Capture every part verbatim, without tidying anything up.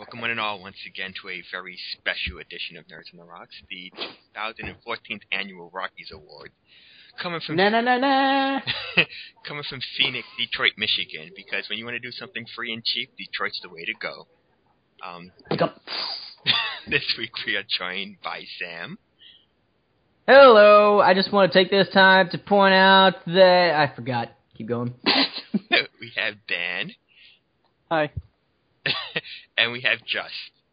Welcome one and all once again to a very special edition of Nerds on the Rocks, the twenty fourteenth Annual Rockies Award. Coming from na na na na, coming from Phoenix, Detroit, Michigan, because when you want to do something free and cheap, Detroit's the way to go. Um, Pick up. This week we are joined by Sam. Hello, I just want to take this time to point out that... I forgot. Keep going. We have Dan. Hi. And we have Just.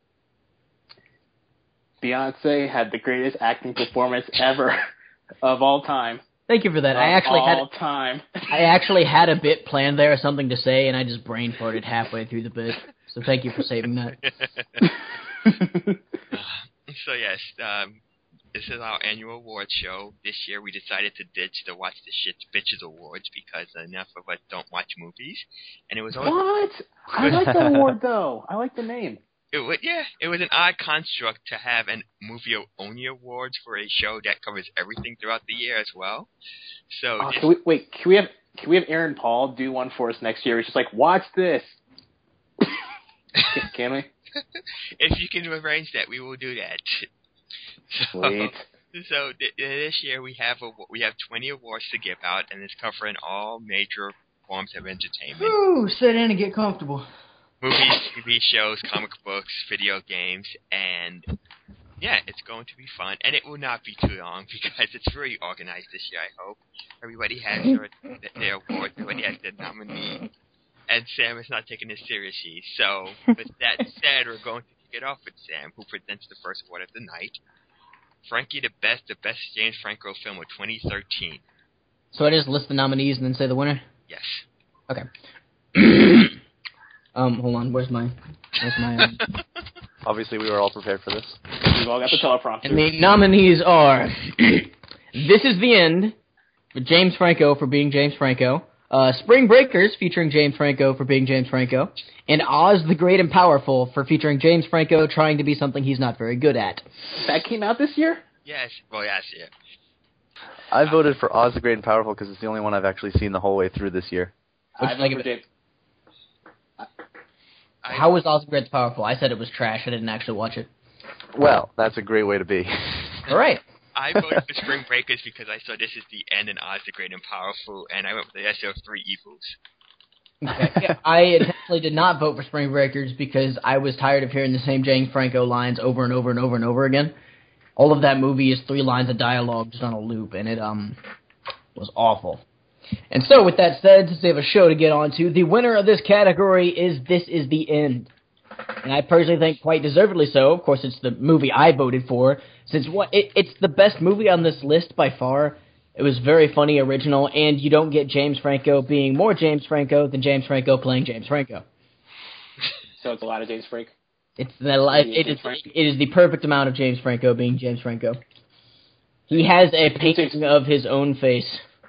Beyonce had the greatest acting performance ever of all time. Thank you for that. Of I actually all had all time. I actually had a bit planned there, something to say, and I just brain farted halfway through the bit. So thank you for saving that. So yes, um, this is our annual awards show. This year we decided to ditch the Watch the Shit Bitches Awards because enough of us don't watch movies. And it was always, What? I like that award though. I like the name. It was, yeah, it was an odd construct to have an movie only awards for a show that covers everything throughout the year as well. So Oh, just, can we, wait, can we have can we have Aaron Paul do one for us next year? It's just like, watch this. can, can we? If you can arrange that, we will do that. So, Sweet. So th- this year we have a, we have twenty awards to give out, and it's covering all major forms of entertainment. Ooh, sit in and get comfortable. Movies, T V shows, comic books, video games, and yeah, it's going to be fun. And it will not be too long because it's very organized this year, I hope. Everybody has their, their award, everybody has their nominee, and Sam is not taking this seriously. So, with that said, we're going to kick it off with Sam, who presents the first award of the night. Frankie the Best, the best James Franco film of twenty thirteen. So I just list the nominees and then say the winner? Yes. Okay. um, hold on, where's my... Where's my... Um... Obviously, we were all prepared for this. We've all got the teleprompter. And the nominees are... This Is the End, for James Franco for being James Franco. Uh, Spring Breakers, featuring James Franco for being James Franco. And Oz the Great and Powerful, for featuring James Franco trying to be something he's not very good at. That came out this year? Yes. Well, yes, yeah. I voted for Oz the Great and Powerful because it's the only one I've actually seen the whole way through this year. Which I like voted for James. How was Oz the Great and Powerful? I said it was trash. I didn't actually watch it. Well, that's a great way to be. All right. I voted for Spring Breakers because I saw This Is the End and Oz the Great and Powerful, and I went with the S O Three Evils. Okay. Yeah, I intentionally did not vote for Spring Breakers because I was tired of hearing the same James Franco lines over and over and over and over again. All of that movie is three lines of dialogue just on a loop, and it um was awful. And so, with that said, since we have a show to get on to, the winner of this category is This Is the End. And I personally think quite deservedly so. Of course, it's the movie I voted for, since what it, it's the best movie on this list by far. It was very funny, original, and you don't get James Franco being more James Franco than James Franco playing James Franco. So it's a lot of James Franco. It's the it is it is the perfect amount of James Franco being James Franco. He has a painting of his own face.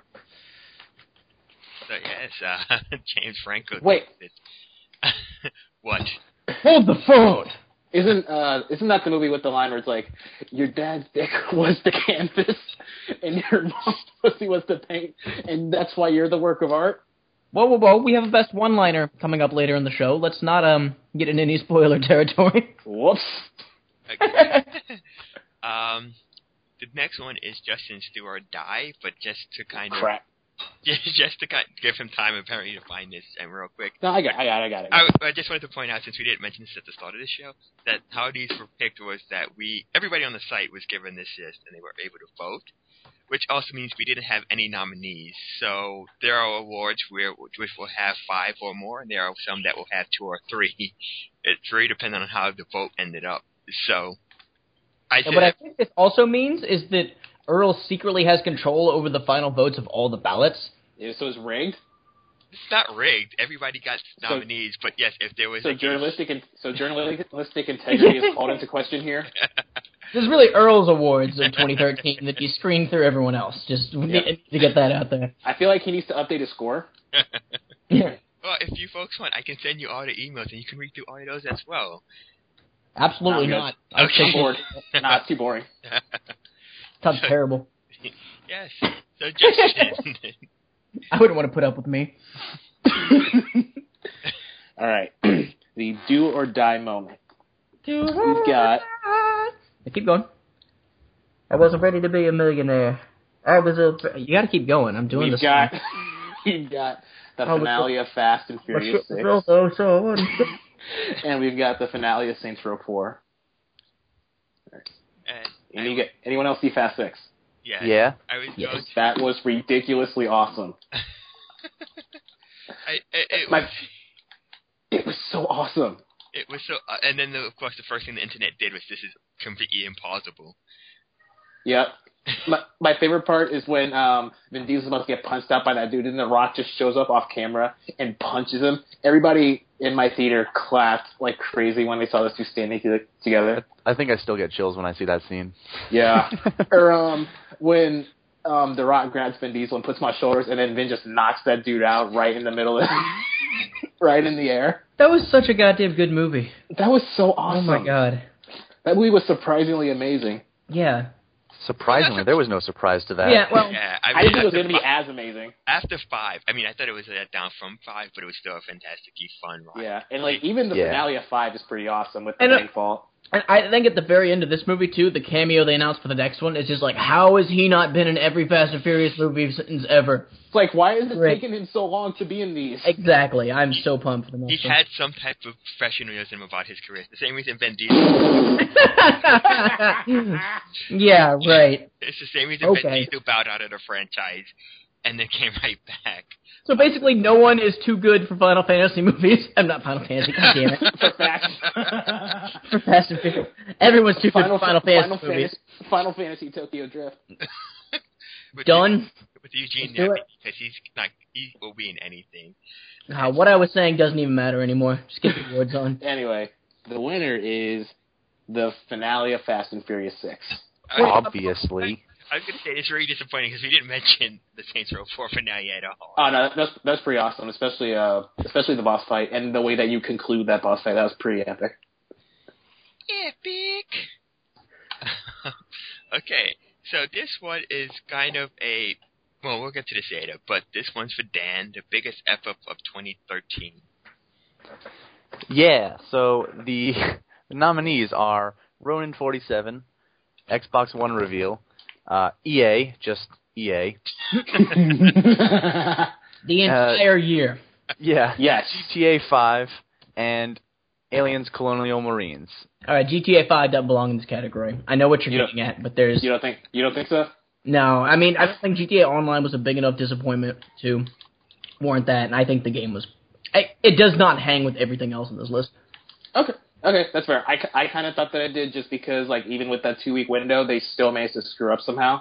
So yes, uh, James Franco. Wait. What? Hold the phone. Isn't uh isn't that the movie with the line where it's like, your dad's dick was the canvas and your mom's pussy was the paint, and that's why you're the work of art? Whoa, whoa, whoa! We have a best one-liner coming up later in the show. Let's not um get in any spoiler territory. Whoops. Okay. um, the next one is Justin's Do or Die, but just to kind of Crap. just, just to kind of give him time apparently to find this, and real quick. No, I got, I got, it, I got it. I, I just wanted to point out, since we didn't mention this at the start of the show, that how these were picked was that we everybody on the site was given this list, and they were able to vote. Which also means we didn't have any nominees. So there are awards where which will have five or more, and there are some that will have two or three. It's really dependent on how the vote ended up. So, I And what I think this also means is that Earl secretly has control over the final votes of all the ballots. Yeah, so it's rigged? It's not rigged. Everybody got nominees, so, but yes, if there was so a journalistic and so journalistic integrity is called into question here. This is really Earl's awards in twenty thirteen that you screen through everyone else. Just yep. need to get that out there. I feel like he needs to update his score. Yeah. Well, if you folks want, I can send you all the emails, and you can read through all of those as well. Absolutely not. I'm okay. bored. Nah, it's too boring. Sounds so, terrible. Yes. So Justin. I wouldn't want to put up with me. All right. The do or die moment. We've got. Keep going. I wasn't ready to be a millionaire. I was a. You got to keep going. I'm doing We've this. got. We've got the Oh, finale of Fast and Furious six, and we've got the finale of Saints Row four. And And you get anyone else see Fast Six? Yeah. Yeah. I was Yes. going to, That was ridiculously awesome. I, it, it, My- was, It was so awesome. it was so. Uh, and then, the, of course, the first thing the internet did was this is completely impossible. Yep. My, my favorite part is when um, Vin Diesel's about to get punched out by that dude, and The Rock just shows up off camera and punches him. Everybody in my theater clapped like crazy when they saw those two standing to- together. I think I still get chills when I see that scene. Yeah. Or um, when um, The Rock grabs Vin Diesel and puts him on shoulders, and then Vin just knocks that dude out right in the middle of right in the air. That was such a goddamn good movie. That was so awesome. Oh my god. That movie was surprisingly amazing. Yeah. Surprisingly, there was no surprise to that. Yeah, well, Yeah, I I mean, didn't think it was after, going to be fi- as amazing. after five, I mean, I thought it was let down from five, but it was still a fantastically fun ride. Yeah, and like even the Yeah. finale of five is pretty awesome with the And, uh, bank vault. and I think at the very end of this movie, too, the cameo they announced for the next one is just like, how has he not been in every Fast and Furious movie since ever? It's like, why is it Right. taking him so long to be in these? Exactly. I'm so pumped for the He next one. had some type of professionalism about his career. The same reason Vin Diesel. Yeah, right. It's the same reason Okay. Vin Diesel bowed out of the franchise and then came right back. So basically, no one is too good for Final Fantasy movies. I'm not Final Fantasy, god damn it. For Fast. For Fast and Furious. Everyone's too Final, good for Final Fantasy Final movies. Fantasy, Final Fantasy Tokyo Drift. With Done. With Eugene Let's do Levy, it. because he's not, he will be in anything. Uh, what I was saying doesn't even matter anymore. Just get the words on. Anyway, the winner is the finale of Fast and Furious six. I, Obviously. I was going to say, it's really disappointing because we didn't mention the Saints Row four finale at all. Oh no, that's that's pretty awesome, especially uh especially the boss fight and the way that you conclude that boss fight. That was pretty epic. Epic! Okay, so this one is kind of a... Well, we'll get to this later, but this one's for Dan, the biggest F-up of twenty thirteen. Yeah, so the, the nominees are Ronin forty-seven, Xbox One reveal, uh, E A, just E A. The entire year. Yeah. Yes. G T A five, and Aliens Colonial Marines. All right, G T A five doesn't belong in this category. I know what you're You don't- getting at, but there's... You don't think you don't think so? No, I mean, I don't think G T A Online was a big enough disappointment to warrant that, and I think the game was... I, it does not hang with everything else on this list. Okay. Okay, that's fair. I, I kind of thought that it did just because, like, even with that two-week window, they still managed to screw up somehow.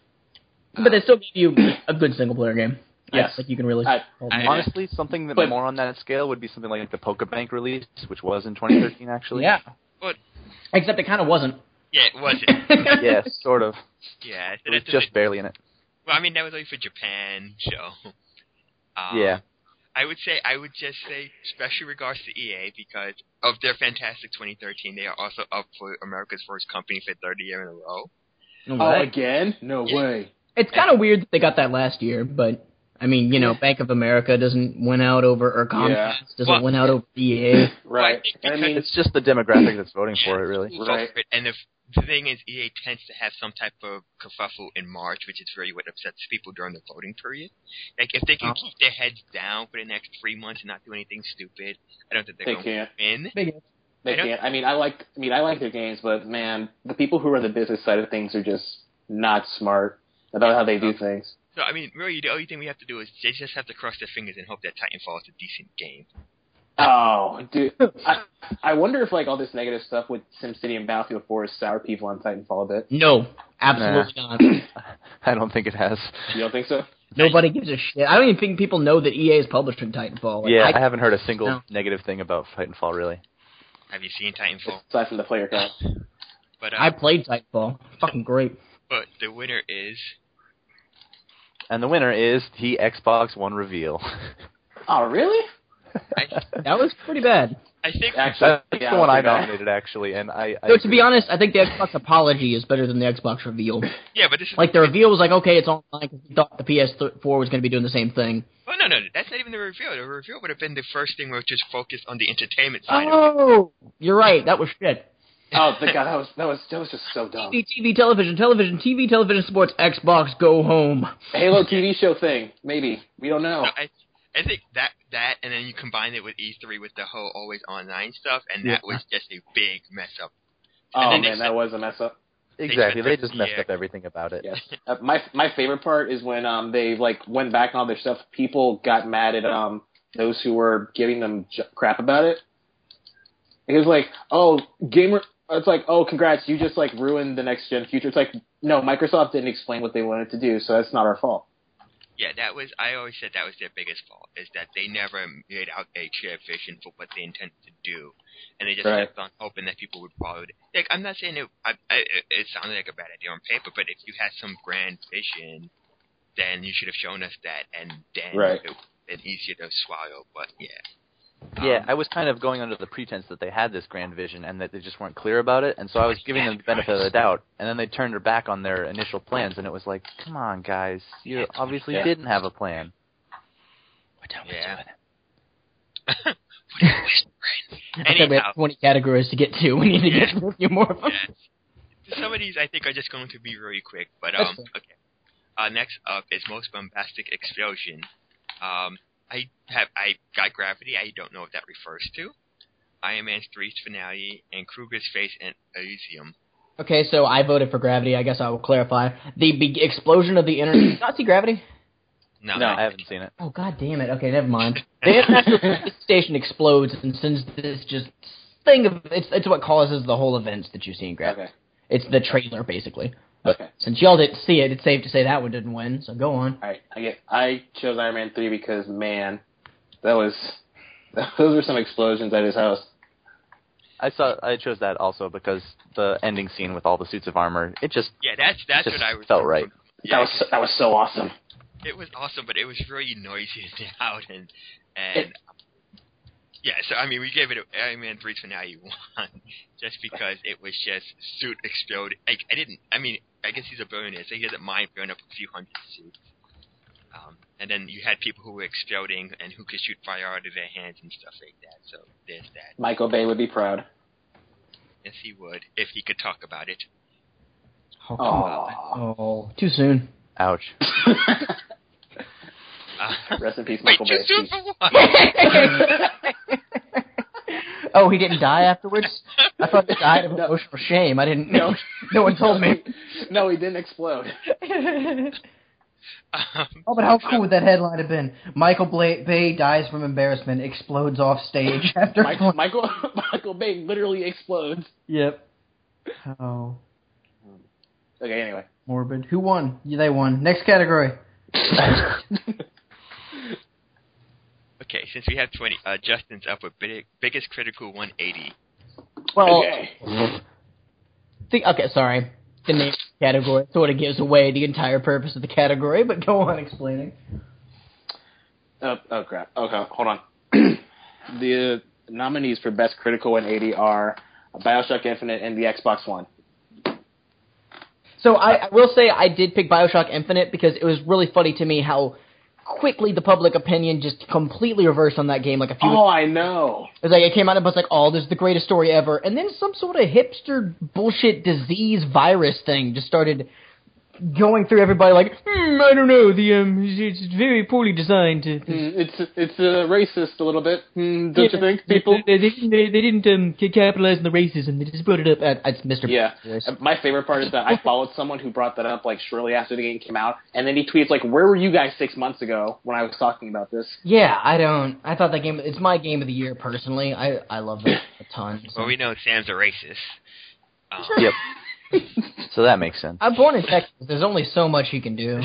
But they still give you a good single-player game. Yes. I think you can really... I- hold I- them. Honestly, something that But- more on that scale would be something like the Pokebank release, which was in twenty thirteen, actually. Yeah. But, Except it kind of wasn't. yeah, it wasn't. Yeah, sort of. Yeah, so It was that's just barely in it. Well, I mean, that was only for Japan, so... Um, Yeah. I would say, I would just say special regards to E A because of their fantastic twenty thirteen. They are also up for America's First Company for third year in a row. Oh, Right. again? No Yeah. way. It's kind of weird that they got that last year, but... I mean, you know, Bank of America doesn't win out over, or Comcast Yeah. doesn't Well- win out over E A. Right. Well, I think And I because mean, It's just the demographic that's voting for it, really. Right. And the, the thing is, E A tends to have some type of kerfuffle in March, which is really what upsets people during the voting period. Like, if they can Oh. keep their heads down for the next three months and not do anything stupid, I don't think they're they going can't. to win. Big They I don't- can't. I mean, I like. I mean, I like their games, but man, the people who run the business side of things are just not smart about how they do things. So, I mean, really, the only thing we have to do is they just have to cross their fingers and hope that Titanfall is a decent game. Oh, dude. I, I wonder if like all this negative stuff with SimCity and Battlefield four has soured people on Titanfall a bit. No, absolutely not. I don't think it has. You don't think so? Nobody gives a shit. I don't even think people know that E A is publishing Titanfall. Like, Yeah, I, I, haven't heard a single No. negative thing about Titanfall, really. Have you seen Titanfall? Aside from the player count. But, uh, I played Titanfall. Fucking great. but the winner is... And the winner is the Xbox One reveal. Oh, really? I, That was pretty bad. I think... Actually, That's yeah, the one I pretty bad. nominated, actually, and I... I So to agree. be honest, I think the Xbox apology is better than the Xbox reveal. Yeah, but this is... Like the reveal was like, okay, it's online because we thought the P S four was going to be doing the same thing. Oh, no, no, that's not even the reveal. The reveal would have been the first thing where it just focused on the entertainment side of it. Oh, you're right. That was shit. Oh, the God, that was that was that was just so dumb. T V, T V, television, television, T V, television, sports, Xbox, go home. Halo T V show thing, maybe. We don't know. No, I, I think that that, and then you combine it with E three with the whole always online stuff, and Yeah. that was just a big mess up. Oh then they man, said- that was a mess up. Exactly. They just messed Yeah. up everything about it. Yes. Uh, my my favorite part is when um they like went back on all their stuff. People got mad at um those who were giving them j- crap about it. It was like, oh, gamer. It's like, oh, congrats, you just like ruined the next gen future. It's like, no, Microsoft didn't explain what they wanted to do, so that's not our fault. Yeah, that was. I always said that was their biggest fault, is that they never made out a clear vision for what they intended to do, and they just Right. kept on hoping that people would follow it. Like, I'm not saying it. I, I, it sounded like a bad idea on paper, but if you had some grand vision, then you should have shown us that, and then Right. it would have been easier to swallow. But yeah. Yeah, Um, I was kind of going under the pretense that they had this grand vision and that they just weren't clear about it, and so I was giving them the benefit of the doubt, and then they turned their back on their initial plans, and it was like, come on, guys, you obviously Yeah. didn't have a plan. What are we Yeah. doing? what are you whispering? I said we Anyhow, have twenty categories to get to. We need to Yeah. get to a few more of them. yeah. Some of these I think are just going to be really quick, but That's um, fine. okay. Uh, next up is most bombastic explosion. Um, I have I got Gravity. I don't know what that refers to. Iron Man three's finale and Kruger's face in Elysium. Okay, so I voted for Gravity. I guess I will clarify. The big explosion of the internet. Did you not see Gravity? No, No. I haven't seen it. Oh, god damn it. Okay, never mind. The international station explodes and sends this just thing of... It's, it's what causes the whole events that you see in Gravity. Okay. It's the trailer, basically. But Okay. since y'all didn't see it, it's safe to say that one didn't win, so go on. All right. I get. I chose Iron Man three because man, that was those were some explosions at his house. I saw. I chose that also because the ending scene with all the suits of armor, it just Yeah, that's that's just what I was. felt right. Yeah, That was so, that was so awesome. it was awesome, but it was really noisy and loud, and and It- yeah. So I mean, we gave it a, Iron Man three's finale one just because it was just suit explode. I, I didn't. I mean, I guess he's a billionaire, so he doesn't mind blowing up a few hundred suits. Um, and then you had people who were exploding and who could shoot fire out of their hands and stuff like that. So there's that. Michael Bay would be proud. Yes, he would if he could talk about it. Oh, Aww. oh too soon. ouch. Uh, Rest in peace, wait, Michael too Bay. soon Jeez. for what? Oh, he didn't die afterwards? I thought he died of No. emotional shame. I didn't know. No. No one told me. No, he didn't explode. um, Oh, but how cool would that headline have been? Michael Bla- Bay dies from embarrassment, explodes off stage after... Mike, Michael Michael Bay literally explodes. Yep. Oh, Okay, anyway. morbid. Who won? Yeah, they won. Next category. Okay, since we have twenty, uh, Justin's up with big, biggest critical one eighty. Well, Okay. think, okay, sorry. The name of the category sort of gives away the entire purpose of the category, but go on explaining. Oh, oh crap. Okay, hold on. The nominees for Best Critical one eighty are Bioshock Infinite and the Xbox One. So I, I will say I did pick Bioshock Infinite because it was really funny to me how quickly the public opinion just completely reversed on that game. Like a few, Oh, I know. it was like it came out and it was like, "Oh, this is the greatest story ever," and then some sort of hipster bullshit disease virus thing just started going through everybody. Like, hmm, I don't know, the um, it's it's very poorly designed. To, Mm, it's it's uh, racist a little bit, mm, don't you think, people? They, they, they, they didn't um, capitalize on the racism. They just brought it up. At, it's Mister Yeah. Yes. My favorite part is that I followed someone who brought that up like shortly after the game came out, and then he tweets like, "Where were you guys six months ago when I was talking about this?" Yeah, I don't. I thought that game. It's my game of the year personally. I I love it a ton. So. Well, we know Sam's a racist. Um, Yep. So that makes sense. I'm born in Texas. There's only so much you can do.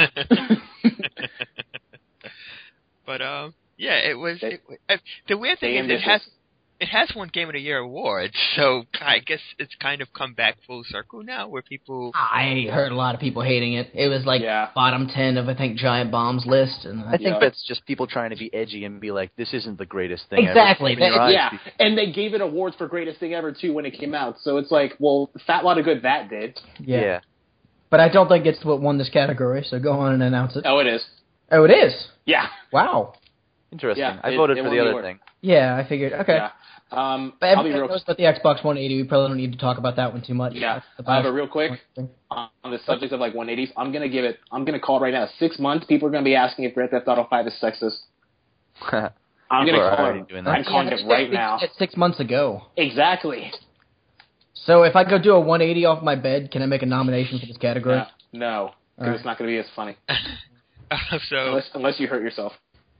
but um, yeah, it was. It, uh, the weird thing is, Damn, it this has is- it has won Game of the Year awards, so I guess it's kind of come back full circle now, where people. I heard a lot of people hating it. It was like Yeah. bottom ten of I think Giant Bomb's list, and I think Yeah. that's just people trying to be edgy and be like, this isn't the greatest thing Exactly. ever. Open your That- eyes. Yeah, and they gave it awards for greatest thing ever too when it came out. So it's like, well, fat lot of good that did. yeah. Yeah. But I don't think it's what won this category. So go on and announce it. Oh, it is. Oh, it is. Yeah. Wow. Interesting. Yeah, I it- voted it for won the the other award. thing. Yeah, I figured. Okay. Yeah. Um, But I'll be everybody real. knows about the Xbox one eighty. We probably don't need to talk about that one too much. Yeah, That's uh, about but real quick, it. on the subject of like one eighties, I'm gonna give it. I'm gonna call it right now. Six months. People are gonna be asking if Grand Theft Auto five is sexist. I'm People gonna are call already it. doing I'm that. calling Yeah, it right we did now. that Six months ago. Exactly. So if I go do a one eighty off my bed, can I make a nomination for this category? No, no, because All it's not gonna be as funny Uh, so unless unless you hurt yourself.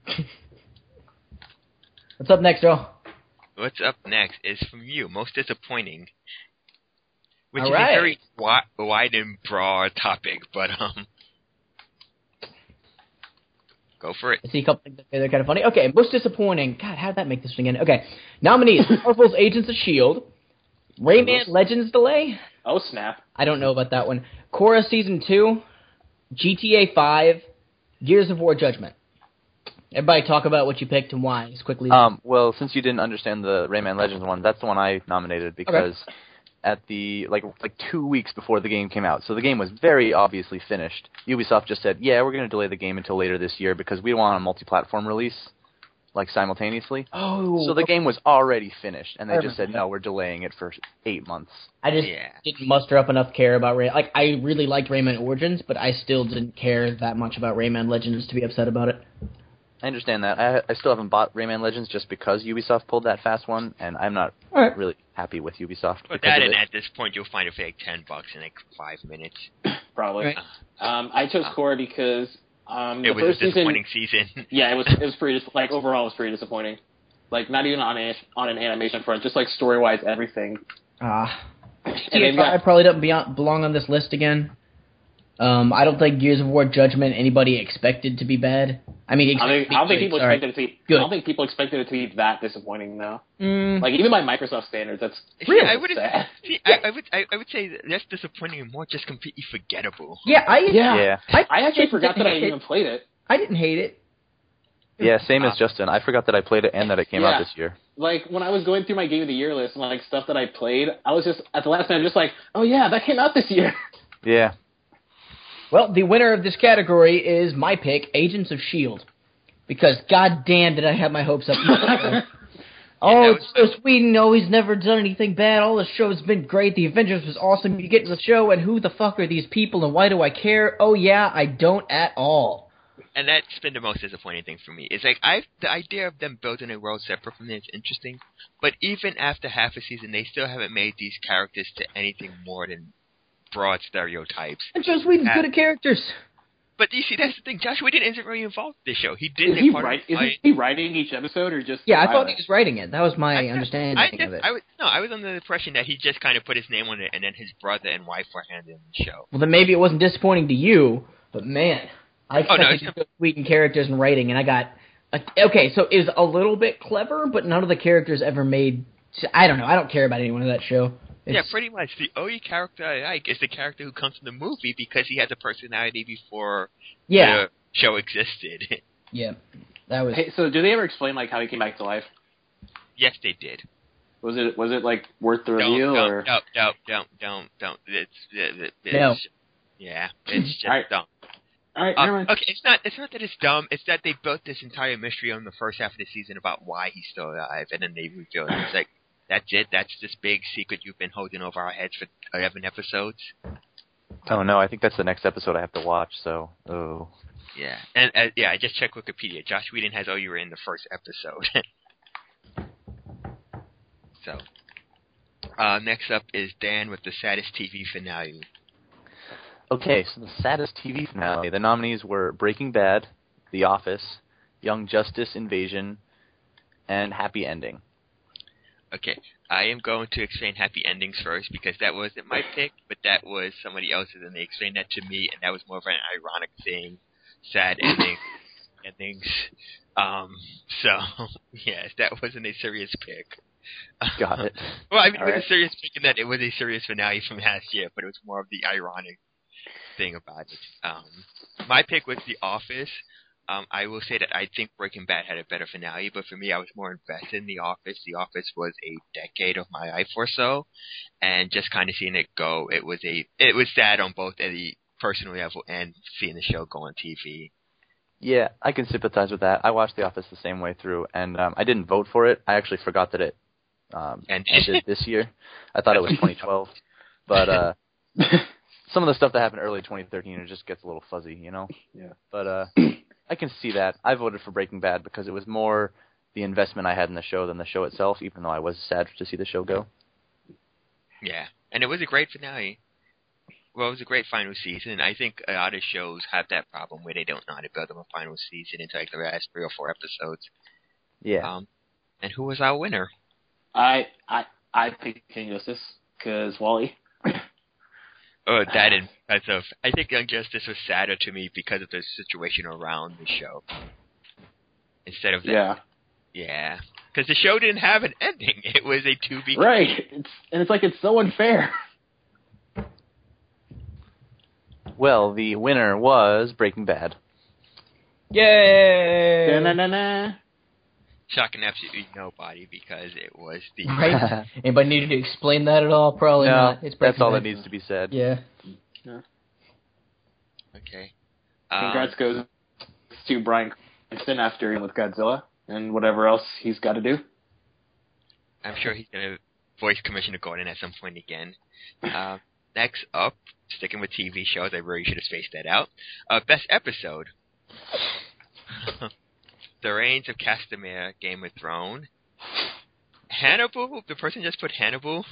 What's up next, Joe? what's up next is from you. Most disappointing, which All is right. a very wide, wide and broad topic, but um, go for it. I see a couple things that they're kind of funny. Okay, most disappointing. God, how did that make this thing again? Okay, nominees: Marvel's Agents of S H I E L D, Rayman Legends delay. Oh snap! I don't know about that one. Korra season two, G T A five, Gears of War Judgment. Everybody talk about what you picked and why as quickly as Um, well, since you didn't understand the Rayman Legends one, that's the one I nominated because Okay. at the like like two weeks before the game came out, so the game was very obviously finished. Ubisoft just said, "Yeah, we're going to delay the game until later this year because we don't want a multi-platform release like simultaneously." Oh, So the game was already finished, and they I just said, remember "No, we're delaying it for eight months." I just Yeah. didn't muster up enough care about Ray. Like I really liked Rayman Origins, but I still didn't care that much about Rayman Legends to be upset about it. I understand that. I, I still haven't bought Rayman Legends just because Ubisoft pulled that fast one, and I'm not All right. really happy with Ubisoft But because that, of and it. at this point, you'll find it for like ten bucks in like five minutes. Probably. Right. Um, I chose Korra because um, It the was first a season. disappointing season. Yeah, it was. It was pretty. dis- Like overall, it was pretty disappointing. Like not even on a, on an animation front, just like story wise, everything. Ah, And G T A they've got five probably doesn't be- belong on this list again. Um, I don't think Gears of War Judgment anybody expected to be bad. I mean, I don't think, I don't think good, people sorry. expected it to be. Good. I don't think people expected it to be that disappointing though. Mm, Like even by Microsoft standards, that's See, really I would sad. see, I, I would, I, I would say that that's disappointing and more just completely forgettable. yeah, I Yeah. Yeah. I, I actually didn't forgot that I hate even it. played it. I didn't hate it. Yeah, same as Uh, Justin. I forgot that I played it and that it came Yeah. out this year. Like when I was going through my game of the year list and like stuff that I played, I was just at the last minute just like, oh yeah, that came out this year. Yeah. Well, the winner of this category is my pick, Agents of S H I E L D. Because goddamn did I have my hopes up. Oh, that it's was- so sweet. No, he's never done anything bad. All the show has been great. The Avengers was awesome. You get to the show, and who the fuck are these people, and why do I care? Oh, yeah, I don't at all. And that's been the most disappointing thing for me. It's like I, the idea of them building a world separate from this is interesting, but even after half a season, they still haven't made these characters to anything more than broad stereotypes. And Joe Whedon's Uh, good at characters. But you see, that's the thing. Josh Whedon isn't really involved in this show. He did Is take he part in right? the Is fight. he writing each episode or just? Yeah, I thought pilot? he was writing it. That was my I- understanding I just, of it. I was no, I was under the impression that he just kind of put his name on it, and then his brother and wife were handling the show. Well, then maybe it wasn't disappointing to you, but man, I Oh, no, expected it's- Joe Whedon characters and writing, and I got uh, okay. So it was a little bit clever, but none of the characters ever made. I don't know. I don't care about anyone in that show. It's, Yeah, pretty much. The only character I like is the character who comes in the movie because he has a personality before yeah, the show existed. yeah. That was. Hey, so do they ever explain like how he came back to life? Yes, they did. Was it was it like worth the Don't, reveal don't, or? don't, don't, don't, don't, don't. It's, it's, it's No. Yeah, it's just Alright. dumb. All right, Um, never mind. okay, it's not. It's not that it's dumb. It's that they built this entire mystery on the first half of the season about why he's still alive, and then they reveal it. It's like that's it. That's this big secret you've been holding over our heads for eleven episodes. Oh no, I think that's the next episode I have to watch. So, oh. Yeah, and uh, yeah, I just checked Wikipedia. Josh Whedon has "Oh, you were in the first episode." So, uh, next up is Dan with the saddest T V finale. Okay, so the saddest T V finale. The nominees were Breaking Bad, The Office, Young Justice Invasion, and Happy Ending. Okay, I am going to explain Happy Endings first because that wasn't my pick, but that was somebody else's, and they explained that to me, and that was more of an ironic thing. Sad ending, endings. Um, so yes, that wasn't a serious pick. Got it. Well, I mean, All it was right. a serious pick in that it was a serious finale from last year, but it was more of the ironic thing about it. Um, my pick was The Office. Um, I will say that I think Breaking Bad had a better finale, but for me, I was more invested in The Office. The Office was a decade of my life or so, and just kind of seeing it go, it was a it was sad on both at the personal level and seeing the show go on T V. Yeah, I can sympathize with that. I watched The Office the same way through, and um, I didn't vote for it. I actually forgot that it um, And- ended this year. I thought it was twenty twelve, but uh, some of the stuff that happened early twenty thirteen, it just gets a little fuzzy, you know. Yeah. But uh, I can see that. I voted for Breaking Bad because it was more the investment I had in the show than the show itself, even though I was sad to see the show go. Yeah, and it was a great finale. Well, it was a great final season. I think a lot of shows have that problem where they don't know how to build up a final season into like the last three or four episodes. Yeah. Um, and who was our winner? I I I picked King Justice because Wally. Oh, that is because of. I think Young Justice was sadder to me because of the situation around the show. Instead of that. Yeah. Yeah. Because the show didn't have an ending. It was a to be. Right. It's and it's like it's so unfair. Well, the winner was Breaking Bad. Yay! Da-na-na-na. Shocking absolutely nobody because it was the. Right? Anybody needed to explain that at all? Probably no, not. It's that's Breaking all Bad. that needs to be said. Yeah. Okay. Congrats Um, goes to Bryan Cranston after with Godzilla and whatever else he's got to do. I'm sure he's going to voice Commissioner Gordon at some point again. Uh, next up, sticking with T V shows, I really should have spaced that out. Uh, best episode. The Reigns of Castamere, Game of Thrones. Hannibal, the person just put Hannibal.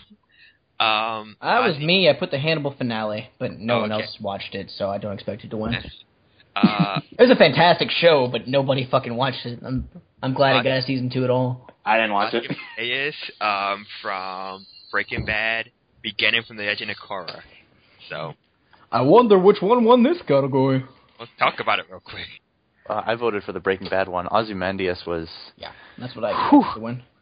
Um, That was Ozzy- me. I put the Hannibal finale, but no Oh, one okay. else watched it, so I don't expect it to win. Uh, It was a fantastic show, but nobody fucking watched it. I'm I'm glad it Ozzy- got a season two at all. I didn't watch it. Is um, from Breaking Bad, beginning from the Legend of Korra. So, I wonder which one won this category. let's talk about it real quick. Uh, I voted for the Breaking Bad one. Ozymandias was... Yeah, that's what I expected to win.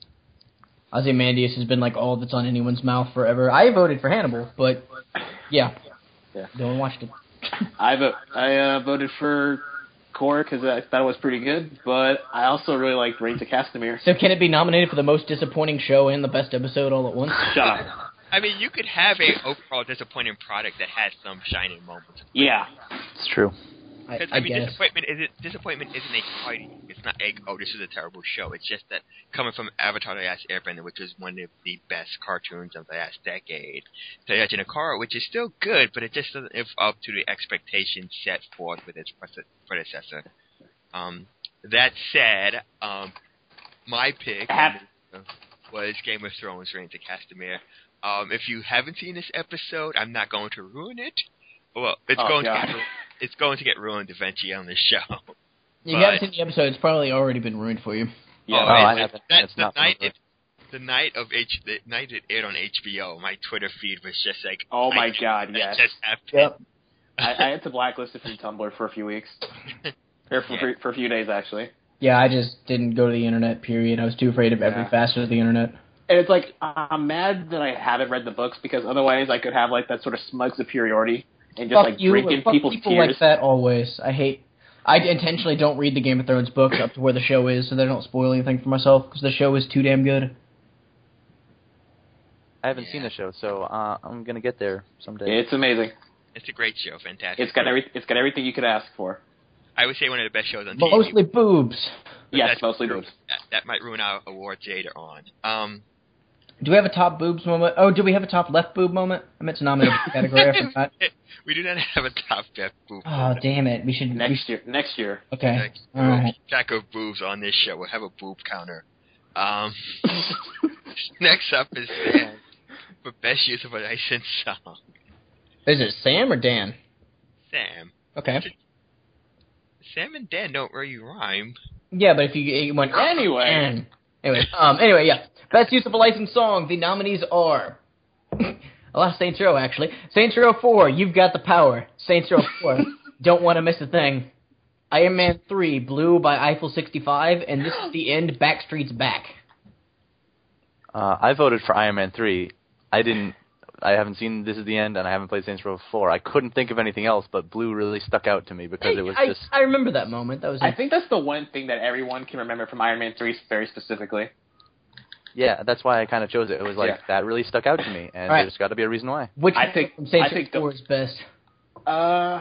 Ozymandias has been like all that's on anyone's mouth forever. I voted for Hannibal, but yeah, Yeah. no one watched it. I vote. I uh, voted for Core because I thought it was pretty good, but I also really liked Reigns of Castamere. So can it be nominated for the most disappointing show and the best episode all at once? Shut up. I mean, you could have a overall disappointing product that has some shining moments. Yeah. It's true. I, Because I I mean, guess. disappointment isn't disappointment isn't a party. It's not a oh, this is a terrible show. It's just that coming from Avatar: The Last Airbender, which is one of the best cartoons of the last decade, to Legend of Korra, which is still good, but it just doesn't live up to the expectations set forth with its predecessor. Um, that said, um, my pick Have- was Game of Thrones: Reigns of Castamere. Um, if you haven't seen this episode, I'm not going to ruin it. Well, it's Oh, going God. to get, it's going to get ruined eventually on this show. If you but- haven't seen the episode, it's probably already been ruined for you. Yeah. oh, Oh, I it- haven't, and That's it's the not night. from It, the night of H. The night it aired on H B O. My Twitter feed was just like, Oh my I- God, that yes. just happened. Yep. I, I had to blacklist it from Tumblr for a few weeks. Or for, Yeah. for a few days, actually. Yeah, I just didn't go to the internet, period. I was too afraid of every Yeah. facet of the internet. And it's like, I'm mad that I haven't read the books because otherwise I could have like that sort of smug superiority and just Fuck like you, drink in fuck people's people tears. like that always. I hate... I intentionally don't read the Game of Thrones books up to where the show is so that I don't spoil anything for myself, because the show is too damn good. I haven't Yeah. seen the show, so uh, I'm going to get there someday. It's amazing. It's a great show, fantastic. It's got every. It's got everything you could ask for. I would say one of the best shows on But T V. mostly boobs. but Yes, that's mostly true. boobs. That, that might ruin our awards later on. Um, Do we have a top boobs moment? Oh, do we have a top left boob moment? I meant to nominate a category. I forgot. we do not have a top left boob. Oh, damn it. We should... we Next should year. Next year. okay. Next, All right. Track of boobs on this show. We'll have a boob counter. Um, next up is Sam for best use of a licensed song. Is it Sam or Dan? Sam. Okay. Sam and Dan don't really rhyme. Yeah, but if you, you went... Anyway. And, anyway, um, anyway, yeah. Best use of a licensed song. The nominees are... a lot of Saints Row, actually. Saints Row four, You've Got the Power. Saints Row four, Don't Want to Miss a Thing. Iron Man three, Blue by Eiffel sixty-five. And This Is the End, Backstreet's Back. Uh, I voted for Iron Man three. I didn't... I haven't seen This Is the End, and I haven't played Saints Row four. I couldn't think of anything else, but Blue really stuck out to me because it was I, just... I remember that moment. That was I think that's the one thing that everyone can remember from Iron Man three very specifically. Yeah, that's why I kind of chose it. It was like, Yeah. that really stuck out to me, and Right. there's got to be a reason why. Which I think- from Saints I think Row four the- is best? Uh,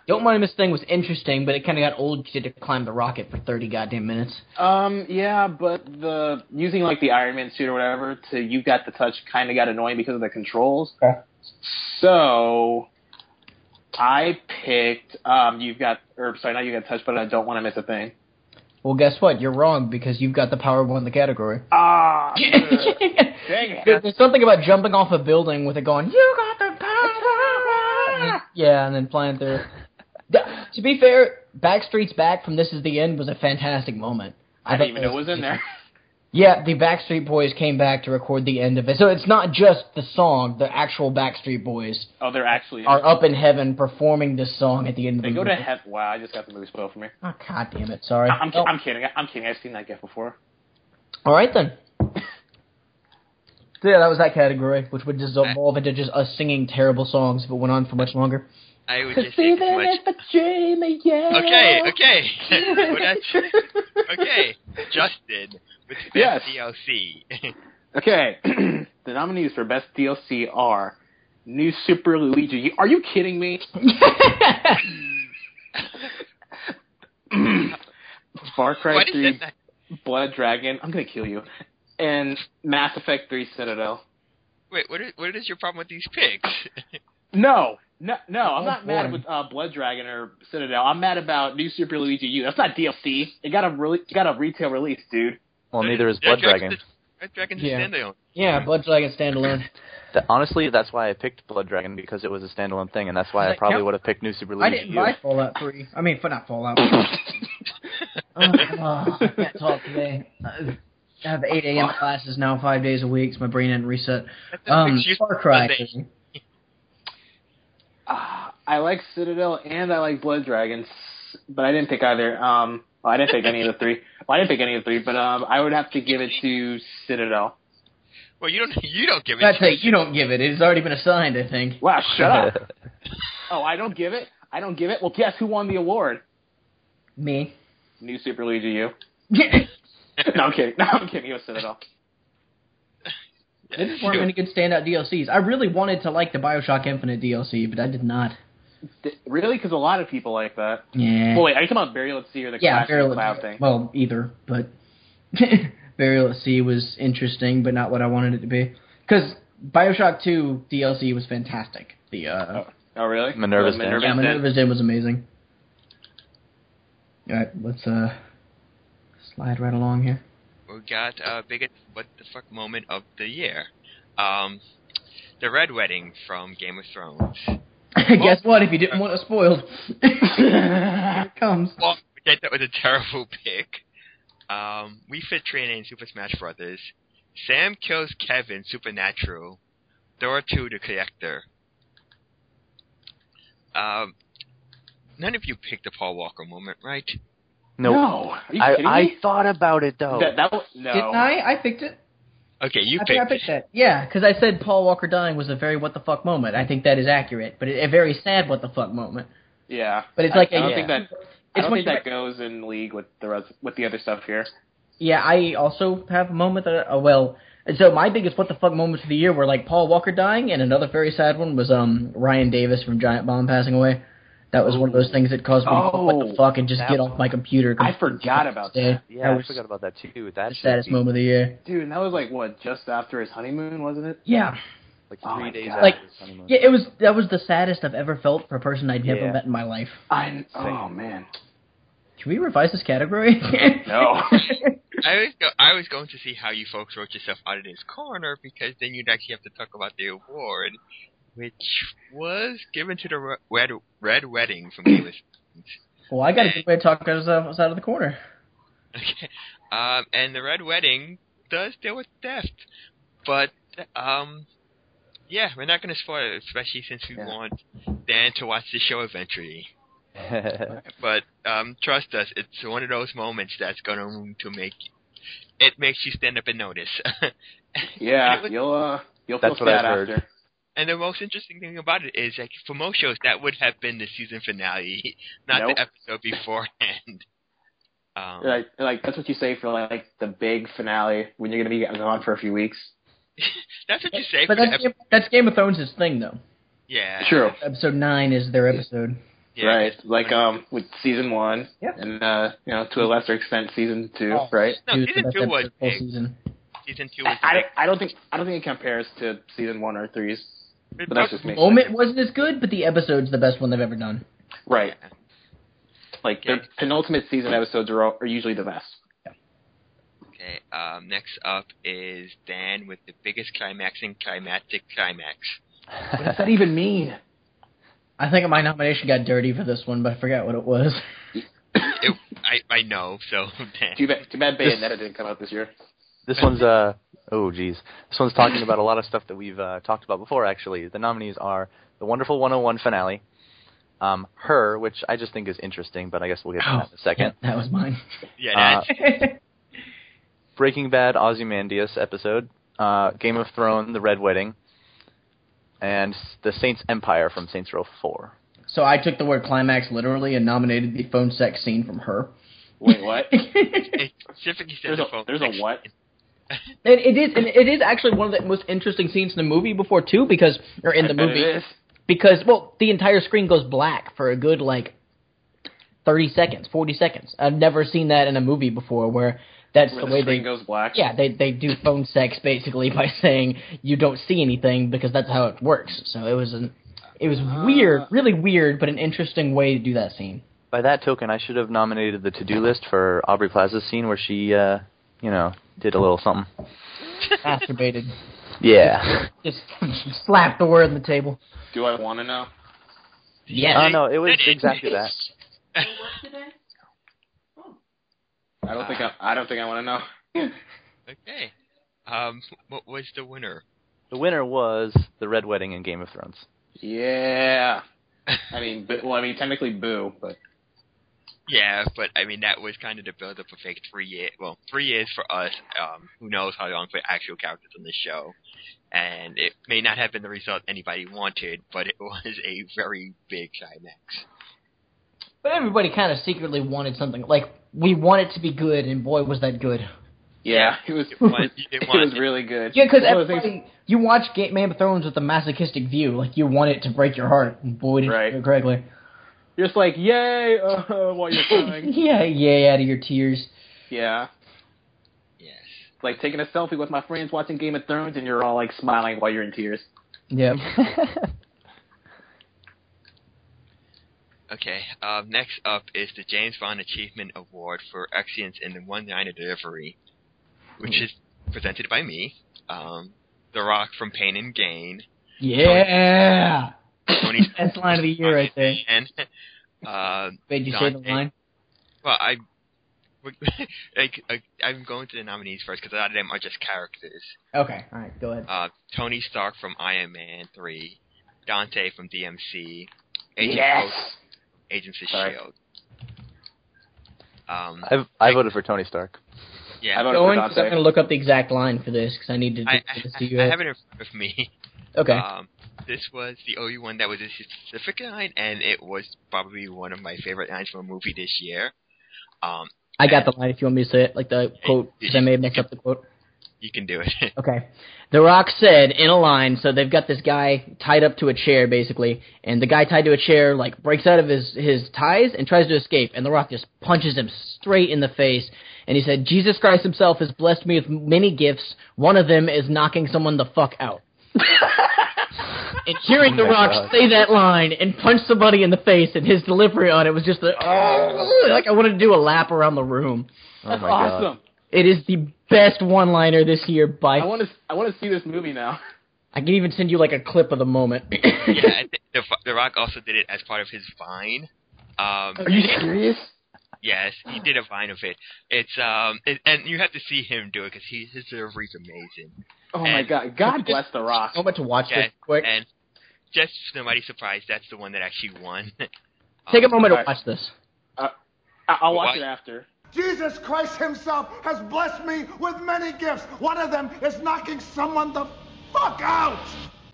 Don't Mind This Thing was interesting, but it kind of got old because you had to climb the rocket for thirty goddamn minutes. Um, yeah, but the using like the Iron Man suit or whatever to You Got the Touch kind of got annoying because of the controls. Okay. So I picked um, You've Got, or sorry, not You Got the Touch, but I Don't Want to Miss a Thing. Well, guess what? You're wrong because You've Got the Power won the category. Ah, dang it! There- There's something about jumping off a building with it going, "You got the power!" Yeah, and then flying through. Yeah, to be fair, Backstreet's Back from This Is the End was a fantastic moment. I didn't even know it was in there. Yeah, the Backstreet Boys came back to record the end of it. So it's not just the song, the actual Backstreet Boys Oh, they're actually are up in heaven performing this song at the end of They the go movie. to heaven. Wow, I just got the movie spoiled for me. Oh, God damn it, sorry. I'm, Oh. I'm kidding. I'm kidding. I've seen that gift before. All right, then. So yeah, that was that category, which would just evolve into just us singing terrible songs if it went on for much longer. I would just say as much. Okay, okay. Well, that's, okay, Justin with best Yes. D L C. Okay, the nominees for Best D L C are New Super Luigi. Are you kidding me? Far Cry What is three, that? Blood Dragon. I'm gonna kill you. And Mass Effect three, Citadel. Wait, what is, what is your problem with these picks? No, no, no. I'm Oh, not boy. mad with uh, Blood Dragon or Citadel. I'm mad about New Super Luigi U. That's not D L C. It got a really, it got a retail release, dude. Well, neither is Blood Dragon. Blood Dragon's a Yeah. standalone. Yeah, Blood Dragon standalone. That, honestly, that's why I picked Blood Dragon, because it was a standalone thing, and that's why Does I that probably count? would have picked New Super I Luigi didn't U. buy Fallout three. I mean, for not Fallout. oh, oh, I can't talk today. I have eight a.m. classes now, five days a week, so my brain didn't reset. That's an Um, excuse Far for Cry. Sunday. Uh, I like Citadel and I like Blood Dragons, but I didn't pick either. Um, well, I didn't pick any of the three. Well, I didn't pick any of the three, but um, I would have to give it to Citadel. Well, you don't you don't give it. That's it. You don't give it. It's already been assigned, I think. Wow, shut up. Oh, I don't give it? I don't give it? Well, guess who won the award? Me. New Super Luigi U. There No, I'm kidding. No, I'm kidding. It was Citadel. just weren't many good standout D L Cs. I really wanted to like the Bioshock Infinite D L C, but I did not. Th- Really? Because a lot of people like that. Yeah. Well, wait, are you talking about Burial at Sea or the yeah, Clash Burial of the Cloud at thing? Well, either, but Burial at Sea was interesting, but not what I wanted it to be. Because Bioshock two D L C was fantastic. The uh, Oh, oh really? Minerva's The Den. Minerva's yeah, Den. Minerva's Den was amazing. All right, let's uh slide right along here. We got uh, biggest what the fuck moment of the year. Um, the Red Wedding from Game of Thrones. Guess what? If you didn't want it spoiled, here it comes. Well, that, that was a terrible pick. Um, We Fit Training in Super Smash Brothers. Sam Kills Kevin, Supernatural. Dora two, The Collector. Um, none of you picked the Paul Walker moment, right? Nope. No. Are you I, kidding I me? thought about it, though. That, that was, no. Didn't I? I picked it. Okay, you I picked think I picked it. that. Yeah, because I said Paul Walker dying was a very what the fuck moment. I think that is accurate, but a very sad what the fuck moment. Yeah. But it's I- like I a- don't yeah. think that. I It's don't when think you- that goes in league with the rest, with the other stuff here. Yeah, I also have a moment that oh well. So my biggest what the fuck moments of the year were like Paul Walker dying, and another very sad one was um Ryan Davis from Giant Bomb passing away. That was one of those things that caused me to go, what the Oh, fuck and just that get off my computer. I forgot about that. yeah, that I was forgot about that, too. That the should saddest be moment of the year. Dude, and that was like, what, just after his honeymoon, wasn't it? Yeah. like Oh three my days God. after Like, his honeymoon. Yeah, it was that was the saddest I've ever felt for a person I'd never Yeah. met in my life. I, oh, man. Can we revise this category? No. I was go- I was going to see how you folks wrote yourself out of this corner, because then you'd actually have to talk about the award, which was given to the Re- Red Red Wedding from Game of Thrones. Well, I got a good way to talk us out out of the corner. Okay, um, and the Red Wedding does deal with theft, but um, yeah, we're not going to spoil it, especially since we Yeah. want Dan to watch the show eventually. But um, trust us, it's one of those moments that's going to make it makes you stand up and notice. Yeah, And it was- you'll, uh, you'll That's feel what sad I've heard. after. And the most interesting thing about it is, like, for most shows, that would have been the season finale, not Nope. the episode beforehand. Um, Like, like, that's what you say for, like, the big finale when you're going to be gone for a few weeks. that's what you say But for the that's episode. Game, that's Game of Thrones' thing, though. Yeah. True. Episode nine is their episode. Yeah, right. Like um with season one, Yep. and uh, you know, to a lesser extent, season two, Oh. right? No, Dude, season the best two was episode of the whole big. season. Season two was I, big. I, I don't think I don't think it compares to season one or three's, but that's just me. Moment wasn't as good, but the episode's the best one they've ever done. Right. Yeah. Like their penultimate season episodes are all, are usually the best. Okay, um, next up is Dan with the biggest climaxing climactic climax. What does that even mean? I think my nomination got dirty for this one, but I forgot what it was. It, I, I know, so Dan. Too bad, too bad Bayonetta didn't come out this year. This one's uh oh geez, this one's talking about a lot of stuff that we've uh, talked about before. Actually, the nominees are the Wonderful one oh one finale, um, Her, which I just think is interesting, but I guess we'll get to Oh, that in a second. Yeah, that was mine. Yeah, that's Breaking Bad Ozymandias episode, uh, Game of Thrones, The Red Wedding, and the Saints Empire from Saints Row four. So I took the word climax literally and nominated the phone sex scene from Her. Wait, what? it specifically said There's the a, phone there's a what? And it is, and it is actually one of the most interesting scenes in the movie before too, because or in I the bet movie, it is. because well, the entire screen goes black for a good like thirty seconds, forty seconds. I've never seen that in a movie before, where that's Where the the way screen they goes black. yeah they they do phone sex basically by saying you don't see anything because that's how it works. So it was an it was Uh, weird, really weird, but an interesting way to do that scene. By that token, I should have nominated the to-do list for Aubrey Plaza's scene where she, uh, you know, did a little something. Masturbated, Yeah. just slapped the word on the table. Do I want to know? Yes. Oh no, it was exactly that. I don't think I. I don't think I want to know. Okay. Um, what was the winner? The winner was The Red Wedding in Game of Thrones. Yeah. I mean, b- well, I mean, technically, boo, but Yeah, but I mean that was kind of the build-up of like three years. Well, three years for us. Um, who knows how long for actual characters on the show, and it may not have been the result anybody wanted, but it was a very big climax. But everybody kind of secretly wanted something. Like, we want it to be good, and boy, was that good. yeah, it was. It was, you It didn't want was really good. Yeah, because One of the everybody, things- you watch Game of Thrones with a masochistic view. Like, you want it to break your heart, and boy, did Right. you do it correctly. You're just like, yay, uh, while you're crying. yeah, yeah, out of your tears. Yeah. Yes. It's like taking a selfie with my friends watching Game of Thrones, and you're all like smiling while you're in tears. Yep. Okay. Um, next up is the James Bond Achievement Award for Excellence in the One-Liner Delivery, which is presented by me. Um, The Rock from Pain and Gain. yeah! Tony Best line of the year right there. And, uh, Wait, did you say Dante- the line? Well, I, like, I, I'm going to the nominees first because a lot of them are just characters. Okay, alright, go ahead. Uh, Tony Stark from Iron Man three, Dante from D M C, Agent Yes. Coulson, Agents of Sorry. Shield. Um, I I voted for Tony Stark. yeah, I voted Going, for because I'm Dante. going to look up the exact line for this, because I need to, I, to I, see you. I have it in front of me. Okay. Um, this was the only one that was a specific line, and it was probably one of my favorite lines from a movie this year. Um, I got the line if you want me to say it, like the quote, because I may have messed you up the quote. You can do it. Okay. The Rock said in a line, so they've got this guy tied up to a chair, basically, and the guy tied to a chair, like, breaks out of his, his ties and tries to escape, and The Rock just punches him straight in the face, and he said, Jesus Christ himself has blessed me with many gifts. One of them is knocking someone the fuck out. And hearing The Oh my Rock God. say that line and punch somebody in the face, and his delivery on it was just the, oh, like I wanted to do a lap around the room. Oh That's my god. awesome. It is the best one-liner this year by. I want to. I want to see this movie now. I can even send you like a clip of the moment. yeah, I think the, the Rock also did it as part of his Vine. Um, Are you serious? Yes, he did a Vine of it. It's um, it, and you have to see him do it because he his delivery is amazing. Oh my And- god! God bless The Rock. I'm about to watch Yeah, this quick. and just for nobody's surprise, that's the one that actually won. Take a Um, moment to alright. watch this. Uh, I- I'll watch What? it after. Jesus Christ himself has blessed me with many gifts. One of them is knocking someone the fuck out.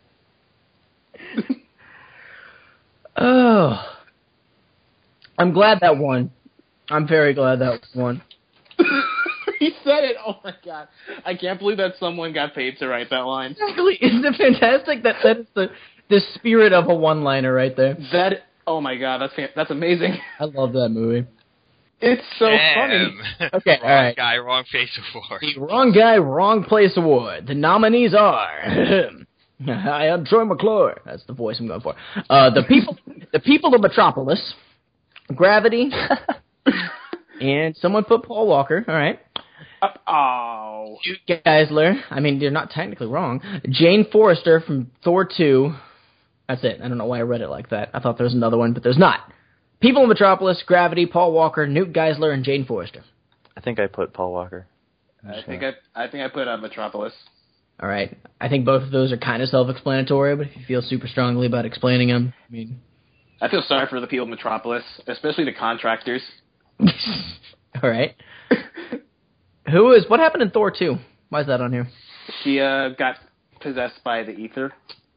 Oh, I'm glad that won. I'm very glad that won. He said it. Oh my god! I can't believe that someone got paid to write that line. Exactly. Isn't it fantastic that that is the the spirit of a one-liner right there? That Oh my god, that's fan- that's amazing. I love that movie. It's so Damn. funny. Okay, wrong all right. guy, wrong face award. The Wrong Guy, Wrong Place Award. The nominees are... I am Troy McClure. That's the voice I'm going for. Uh, the people, the people of Metropolis, Gravity, and someone put Paul Walker. All right. Uh, oh. Newt Geisler. I mean, you're not technically wrong. Jane Forrester from Thor two. That's it. I don't know why I read it like that. I thought there was another one, but there's not. People of Metropolis, Gravity, Paul Walker, Newt Geisler, and Jane Forrester. I think I put Paul Walker. I think I I think I put uh, Metropolis. All right. I think both of those are kind of self-explanatory, but if you feel super strongly about explaining them, I mean... I feel sorry for the people of Metropolis, especially the contractors. All right. Who is... What happened in Thor two? Why is that on here? She uh, got possessed by the ether.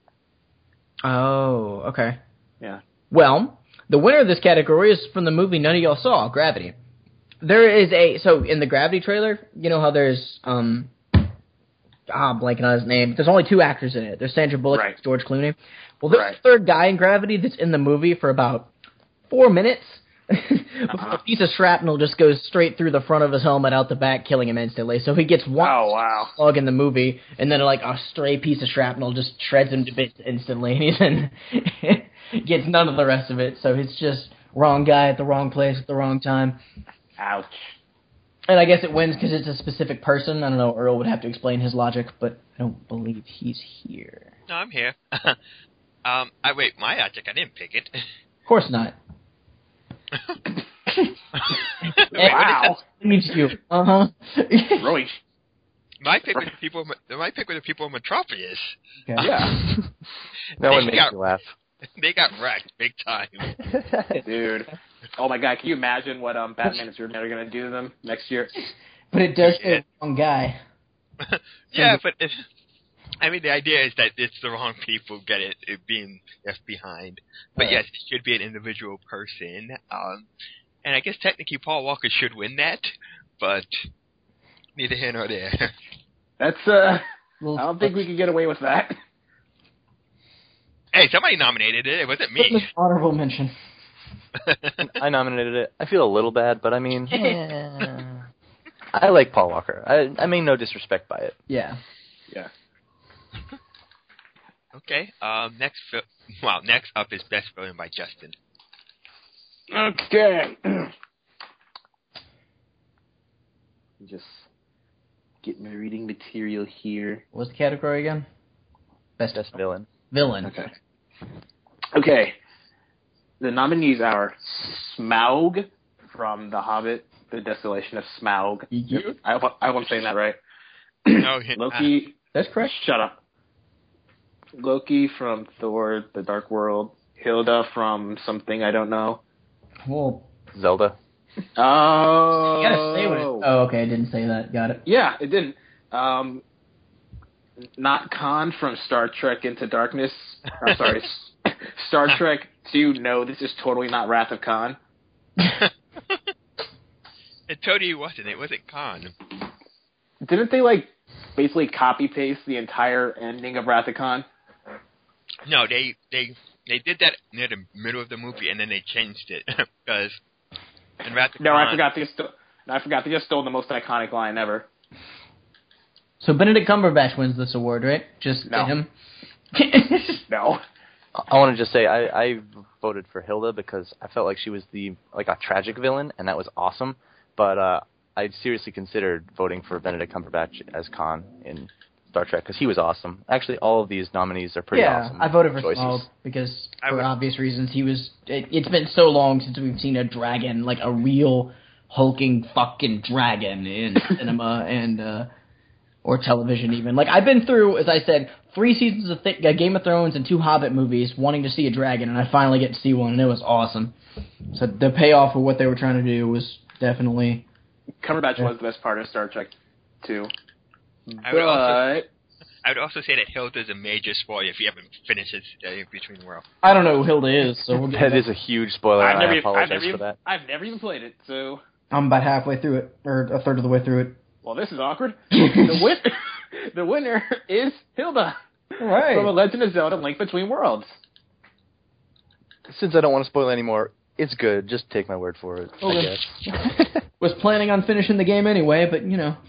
Oh, okay. Yeah. Well, the winner of this category is from the movie none of y'all saw, Gravity. There is a... So, in the Gravity trailer, you know how there's... um. Ah, I'm blanking on his name. There's only two actors in it. There's Sandra Bullock Right. and George Clooney. Well, there's Right. a third guy in Gravity that's in the movie for about four minutes before Uh-huh. a piece of shrapnel just goes straight through the front of his helmet out the back, killing him instantly. So he gets one Oh, wow. slug in the movie, and then like a stray piece of shrapnel just shreds him to bits instantly, and he's in, gets none of the rest of it. So he's just wrong guy at the wrong place at the wrong time. Ouch. And I guess it wins because it's a specific person. I don't know, Earl would have to explain his logic, but I don't believe he's here. No, I'm here. um, I wait, my object. I didn't pick it. Of course not. Wait, Wow. Needs you. Uh-huh. Roy. My pick was the people. Of, my pick was the people of Metropolis. Okay. Yeah. No They one makes got- me laugh. They got wrecked big time. Dude. Oh my god, can you imagine what um Batman and Superman are going to do to them next year? But it does Yeah. say wrong guy. Yeah, but if, I mean, the idea is that it's the wrong people get it, it being left behind. But Right. yes, it should be an individual person. Um, and I guess technically Paul Walker should win that, but neither here nor there. That's, uh, Little I don't think we can get away with that. Hey, somebody nominated it. It wasn't me. Honorable mention. I nominated it. I feel a little bad, but I mean, eh, I like Paul Walker. I I mean no disrespect by it. Yeah. Yeah. Okay. Um, next, fi- well, next up is Best Villain by Justin. Okay. Just get my reading material here. What's the category again? Best, Best villain. villain. Okay. Okay. The nominees are Smaug from The Hobbit, The Desolation of Smaug. Yep. I hope, I hope I'm saying that right. Oh, Loki. That's correct. Shut up. Loki from Thor, The Dark World. Hilda from something I don't know. Well, Zelda. Oh. you gotta say what it... Oh, okay, I didn't say that. Got it. Yeah, it didn't. Um, not Khan from Star Trek Into Darkness. I'm sorry, Star Trek two. No, this is totally not Wrath of Khan. It totally wasn't. It wasn't Khan. Didn't they like basically copy paste the entire ending of Wrath of Khan? No, they they they did that near the middle of the movie, and then they changed it because in Wrath of No, Khan, I forgot they stole. I forgot they just stole the most iconic line ever. So Benedict Cumberbatch wins this award, right? Just No. him? No. I want to just say I, I voted for Hilda because I felt like she was the like a tragic villain, and that was awesome. But uh, I seriously considered voting for Benedict Cumberbatch as Khan in Star Trek because he was awesome. Actually, all of these nominees are pretty yeah, awesome. I voted for choices. Smaug because, I for would- obvious reasons, he was... It, it's been so long since we've seen a dragon, like a real hulking fucking dragon in cinema and... uh or television even. Like, I've been through, as I said, three seasons of th- uh, Game of Thrones and two Hobbit movies wanting to see a dragon, and I finally get to see one, and it was awesome. So the payoff of what they were trying to do was definitely... Cumberbatch Yeah. was the best part of Star Trek two. I would also But I would also say that Hilda's a major spoiler if you haven't finished it uh, Between Worlds. I don't know who Hilda is, so we'll get That back. is a huge spoiler, I've and never, I even- I've apologize never, for even, that. I've never even played it, so I'm about halfway through it, or a third of the way through it. well, this is awkward. the, win- the winner is Hilda All right. from A Legend of Zelda: Link Between Worlds. Since I don't want to spoil anymore, it's good. Just take my word for it, Okay. I guess. Was planning on finishing the game anyway, but you know.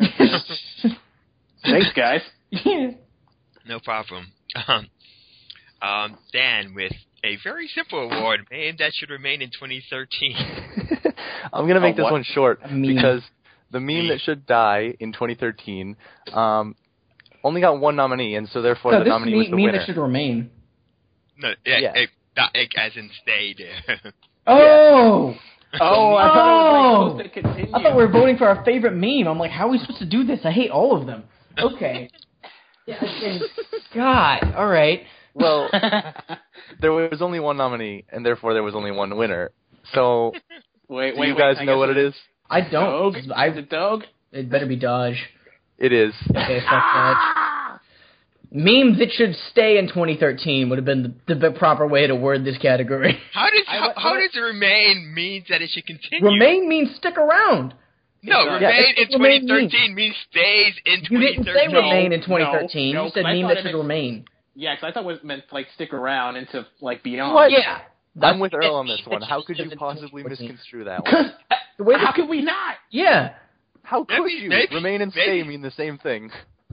Thanks, guys. Yeah. No problem. Um, um, Dan, with a very simple award, meme that should remain in twenty thirteen. I'm going to make Oh, this what? one short A meme. because the meme Meme. that should die in twenty thirteen um, only got one nominee, and so therefore No, the this nominee me- was the meme winner. that should remain. No, yeah, Yeah. It, that, it, as in stay there. Oh, Oh! I thought it was Oh! like, supposed to continue. I thought we were voting for our favorite meme. I'm like, how are we supposed to do this? I hate all of them. Okay. Yeah, and, God, all right. Well, there was only one nominee, and therefore there was only one winner. So, wait, do wait, you wait, guys I know guess what it is? I don't. Dog? I, Is it dog? it better be Dodge. It is. Okay, fuck that. Memes that should stay in twenty thirteen would have been the, the proper way to word this category. How does I- how, what- how what- does it remain means that it should continue? Remain means stick around. No, It does. remain Yeah, in it's remain twenty thirteen means stays in You twenty didn't thirteen. say remain in No, twenty thirteen. no, you said I meme thought that it should meant- remain. Yeah, because I thought it meant like stick around into like beyond. What? Yeah. I'm with That's- Earl on this one. How could you it's- possibly it's- misconstrue that one? Because The way how that- could we not? Yeah. How could Maybe- you? maybe- Remain and maybe- stay mean the same thing.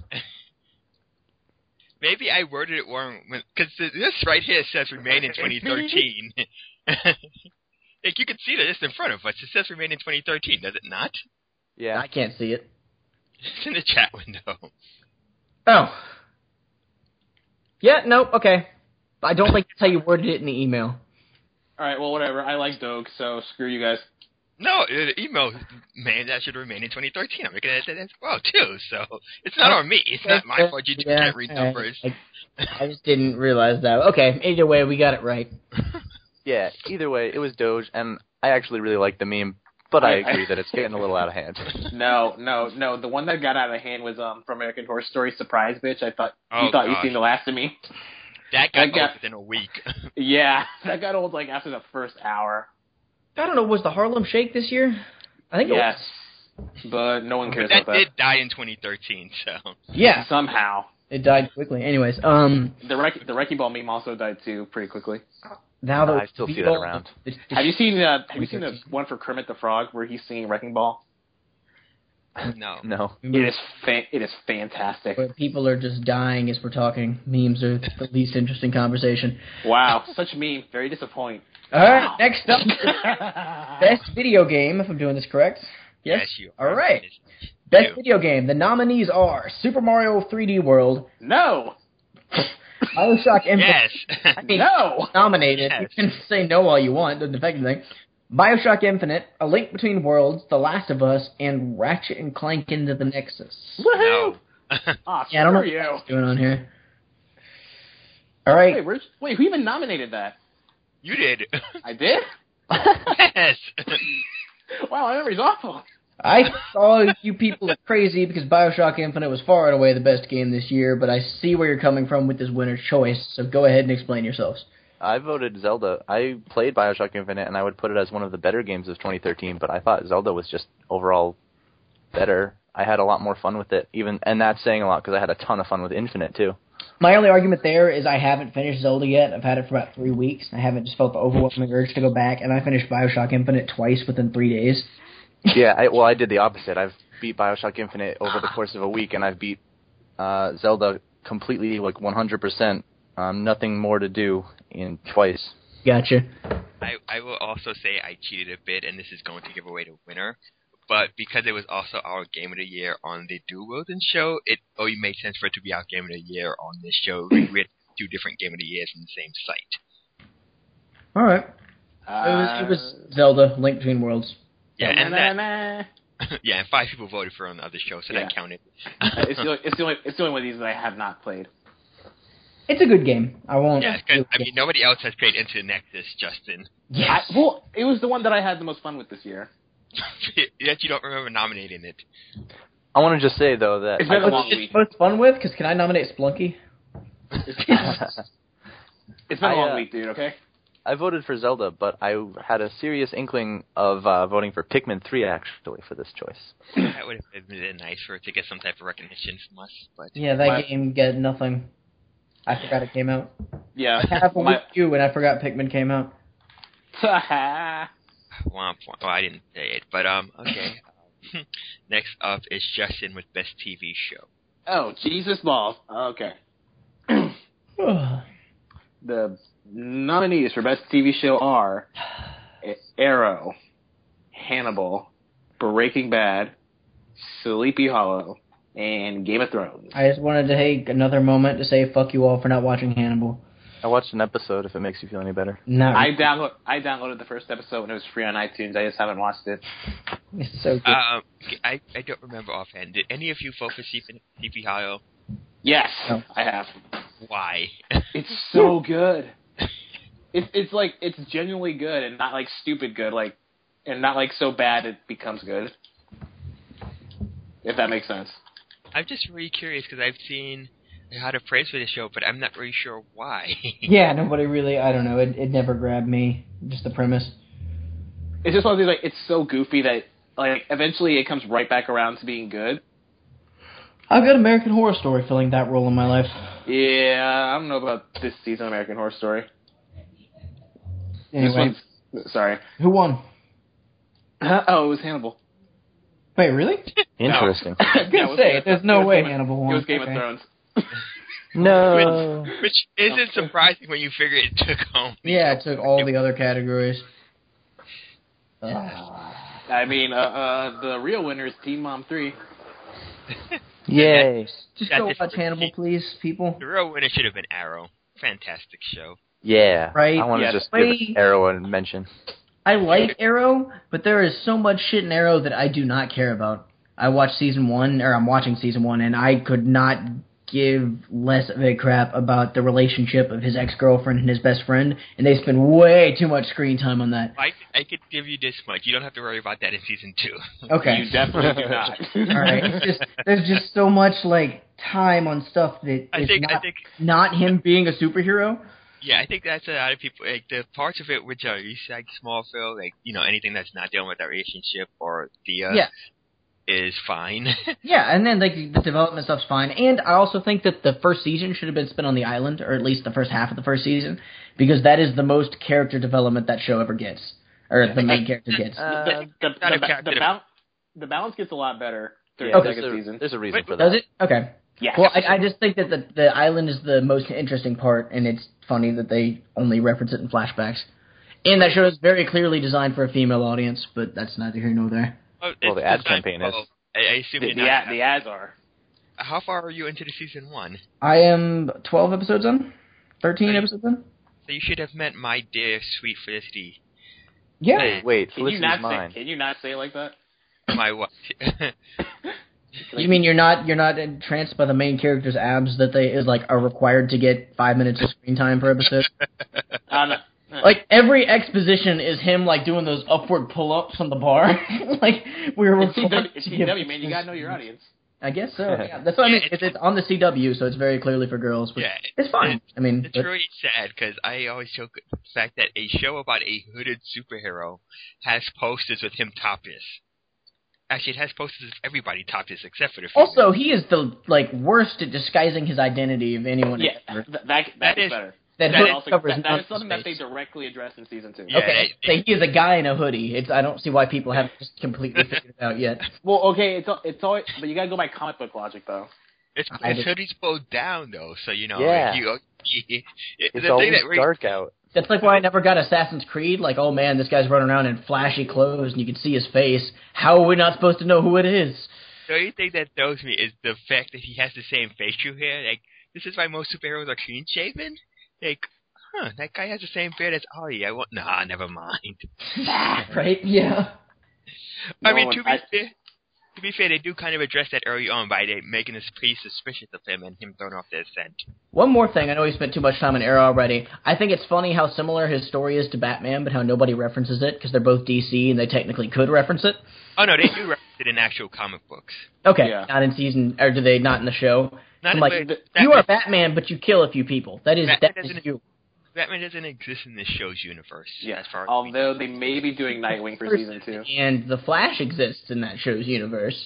Maybe I worded it wrong because this right here says remain in twenty thirteen. Like you can see that it's in front of us. It says remain in twenty thirteen, does it not? Yeah. I can't see it. It's in the chat window. Oh. Yeah, no, okay. I don't think that's how you worded it in the email. All right, well, whatever. I like Doge, so screw you guys. No, the email man that should remain in twenty thirteen. I'm looking at that as well too. So it's not on me. It's not my fault. You Yeah, can't read I- numbers. I, I just didn't realize that. Okay, either way, we got it right. Yeah, either way, it was Doge, and I actually really like the meme, but I I- agree that it's getting a little out of hand. No, no, no. The one that got out of hand was um from American Horror Story, Surprise Bitch. I thought Oh, you thought you gosh. seen the last of me. That got I got- old within a week. Yeah, that got old like after the first hour. I don't know, was the Harlem Shake this year? I think Yes, but no one But cares that about that. did die in twenty thirteen. So it was. Yeah, Somehow, it died quickly. Anyways, um, the wreck the Wrecking Ball meme also died too, pretty quickly. now that I still see that around. It's, it's, Have you seen uh, Have you seen the twenty thirteen. one for Kermit the Frog where he's singing Wrecking Ball? no. No. It is fa- it is fantastic. Where people are just dying as we're talking. Memes are the least interesting conversation. Wow, such meme. Very disappointing. All right, next up, best video game. If I'm doing this correct. Yes. Yes, you All are. right. It's Best you. video game. The nominees are Super Mario three D World, No, BioShock Infinite. Yes. I mean, no. nominated. Yes. You can say no all you want. Doesn't affect anything. BioShock Infinite, A Link Between Worlds, The Last of Us, and Ratchet and Clank Into the Nexus. Woohoo! no. Aw, Yeah, I don't know screw you. what's going on here. All right. Wait, where's, wait, who even nominated that? You did. I did? Yes. Wow, my memory's awful. I saw you people are crazy because BioShock Infinite was far and away the best game this year, but I see where you're coming from with this winner's choice, so go ahead and explain yourselves. I voted Zelda. I played BioShock Infinite, and I would put it as one of the better games of twenty thirteen, but I thought Zelda was just overall better. I had a lot more fun with it, even, and that's saying a lot because I had a ton of fun with Infinite, too. My only argument there is I haven't finished Zelda yet. I've had it for about three weeks. I haven't just felt the overwhelming urge to go back, and I finished BioShock Infinite twice within three days. Yeah, I, well, I did the opposite. I've beat BioShock Infinite over the course of a week, and I've beat uh, Zelda completely, like one hundred percent. Um, nothing more to do in twice. Gotcha. I, I will also say I cheated a bit, and this is going to give away the winner. But because it was also our Game of the Year on the Dual Wielding show, it only made sense for it to be our Game of the Year on this show. We had two different Game of the Years on the same site. All right. Uh, It was, it was Zelda, Link Between Worlds. Yeah, and na, that, na, na. yeah, and five people voted for it on the other show, so Yeah. that counted. it's, the, only- it's, the only, it's the only one of these that I have not played. It's a good game. I won't. Yeah, because I mean nobody else has played Into the Nexus, Justin. Yes. I, well, it was the one that I had the most fun with this year. Yet you don't remember nominating it. I want to just say, though, that It's been a I- long What's week. it most fun with? Because can I nominate Splunky? It's been a I, long uh, week, dude, okay? I voted for Zelda, but I had a serious inkling of uh, voting for Pikmin three, actually, for this choice. That would have been nice for it to get some type of recognition from us, but Yeah, that What? game got nothing. I forgot it came out. Yeah. I have a My- with you, and I forgot Pikmin came out. Womp womp. Well, I didn't say it, but um, okay. Next up is Justin with Best T V Show. oh, Jesus balls. Okay. The nominees for Best T V Show are Arrow, Hannibal, Breaking Bad, Sleepy Hollow, and Game of Thrones. I just wanted to take another moment to say fuck you all for not watching Hannibal. I watched an episode, if it makes you feel any better. Not I download I downloaded the first episode when it was free on iTunes. I just haven't watched it. It's so good. Um, I I don't remember offhand. Did any of you vote for Sleepy Hollow? Yes, No. I have. Why? It's so good. It's it's like it's genuinely good and not like stupid good, like and not like so bad it becomes good. If that makes sense. I'm just really curious because I've seen how to praise for the show, but I'm not really sure why. Yeah, nobody really, I don't know, it it never grabbed me, just the premise. It's just one of these, like, it's so goofy that, like, eventually it comes right back around to being good. I've got American Horror Story filling that role in my life. Yeah, I don't know about this season of American Horror Story. This Anyway, one's, sorry. who won? Oh, it was Hannibal. Wait, really? Interesting. I was Yeah, gonna it was say, Game of- there's it no was way Game of- Hannibal won. It was Game Okay. of Thrones. No. which, which isn't surprising when you figure it took home. Yeah, it took all the other categories. Uh, I mean, uh, uh, the real winner is Teen Mom three. Yay. just That's go it watch for Hannibal, me. please, people. The real winner should have been Arrow. Fantastic show. Yeah. Right? I want to Yes. just Wait. give Arrow a mention. I like Arrow, but there is so much shit in Arrow that I do not care about. I watched season one, or I'm watching season one, and I could not give less of a crap about the relationship of his ex-girlfriend and his best friend, and they spend way too much screen time on that. I, I could give you this much. You don't have to worry about that in season two. Okay. You definitely do not. All right. It's just, there's just so much, like, time on stuff that I is think- I not, think- not him being a superhero. Yeah, I think that's a lot of people. Like the parts of it which are like Smallville, like you know anything that's not dealing with that relationship or the uh, Yeah. is fine. Yeah, and then like the development stuff's fine. And I also think that the first season should have been spent on the island, or at least the first half of the first season, because that is the most character development that show ever gets, or the main character gets. Uh, the, the, not a the, character the, bal- the balance gets a lot better during Yeah, the there's, second a, season. there's a reason Wait, for that. Does it? Okay. Yeah. Well, I, I just think that the the island is the most interesting part, and it's funny that they only reference it in flashbacks. And that show is very clearly designed for a female audience, but that's neither here nor there. Oh, Well, the it's ad designed- campaign is. well, I, I assume the, you're the, not. ad, the ads are. How far are you into the season one? I am twelve episodes in, thirteen Right. episodes in. So you should have met my dear sweet Felicity. Yeah. Wait, wait, Can you Felicity's not mine. say? Can you not say it like that? My what? You mean you're not you're not entranced by the main character's abs that they is like are required to get five minutes of screen time per episode? Uh, no. Like every exposition is him like doing those upward pull-ups on the bar. Like we were It's C W, required it's to C give- W, man. You gotta know your audience. I guess so. Yeah, that's what I mean. Yeah, It's, it's on the C W, so it's very clearly for girls. But Yeah, it's fine. I mean, It's but- really sad because I always joke the fact that a show about a hooded superhero has posters with him topless. Actually, it has posters of everybody topless except for the female. also he is the like worst at disguising his identity of anyone. Yeah, ever. th- that that, That is is- better. That, that hood is Also, covers that, that none is of something his that they face. directly address in season two. Yeah, Okay, they- so he is a guy in a hoodie. It's I don't see why people haven't just completely figured it out yet. Well, okay, it's al- it's always, but you gotta go by comic book logic though. It's, I it's just- hoodies pulled down though, so you know. Yeah. You, you, It's the always thing that really, dark out. That's like why I never got Assassin's Creed. Like, oh man, this guy's running around in flashy clothes and you can see his face. How are we not supposed to know who it is? The only thing that throws me is the fact that he has the same facial hair. Like, this is why most superheroes are clean shaven. Like, huh, that guy has the same beard as Ollie. I want. Nah, never mind. Right? Yeah. I No mean, one- to be I- fair, to be fair, they do kind of address that early on by they making us pretty suspicious of him and him throwing off their scent. One more thing. I know we spent too much time on Arrow already. I think it's funny how similar his story is to Batman, but how nobody references it because they're both D C and they technically could reference it. Oh no, they do reference it in actual comic books. Okay, Yeah. not in season, or do they not in the show? Not I'm in like, the- you are Batman, but you kill a few people. That is Batman that is doesn't- you. Batman doesn't exist in this show's universe. Yeah. as far as Although they may be doing Nightwing for season two. And the Flash exists in that show's universe.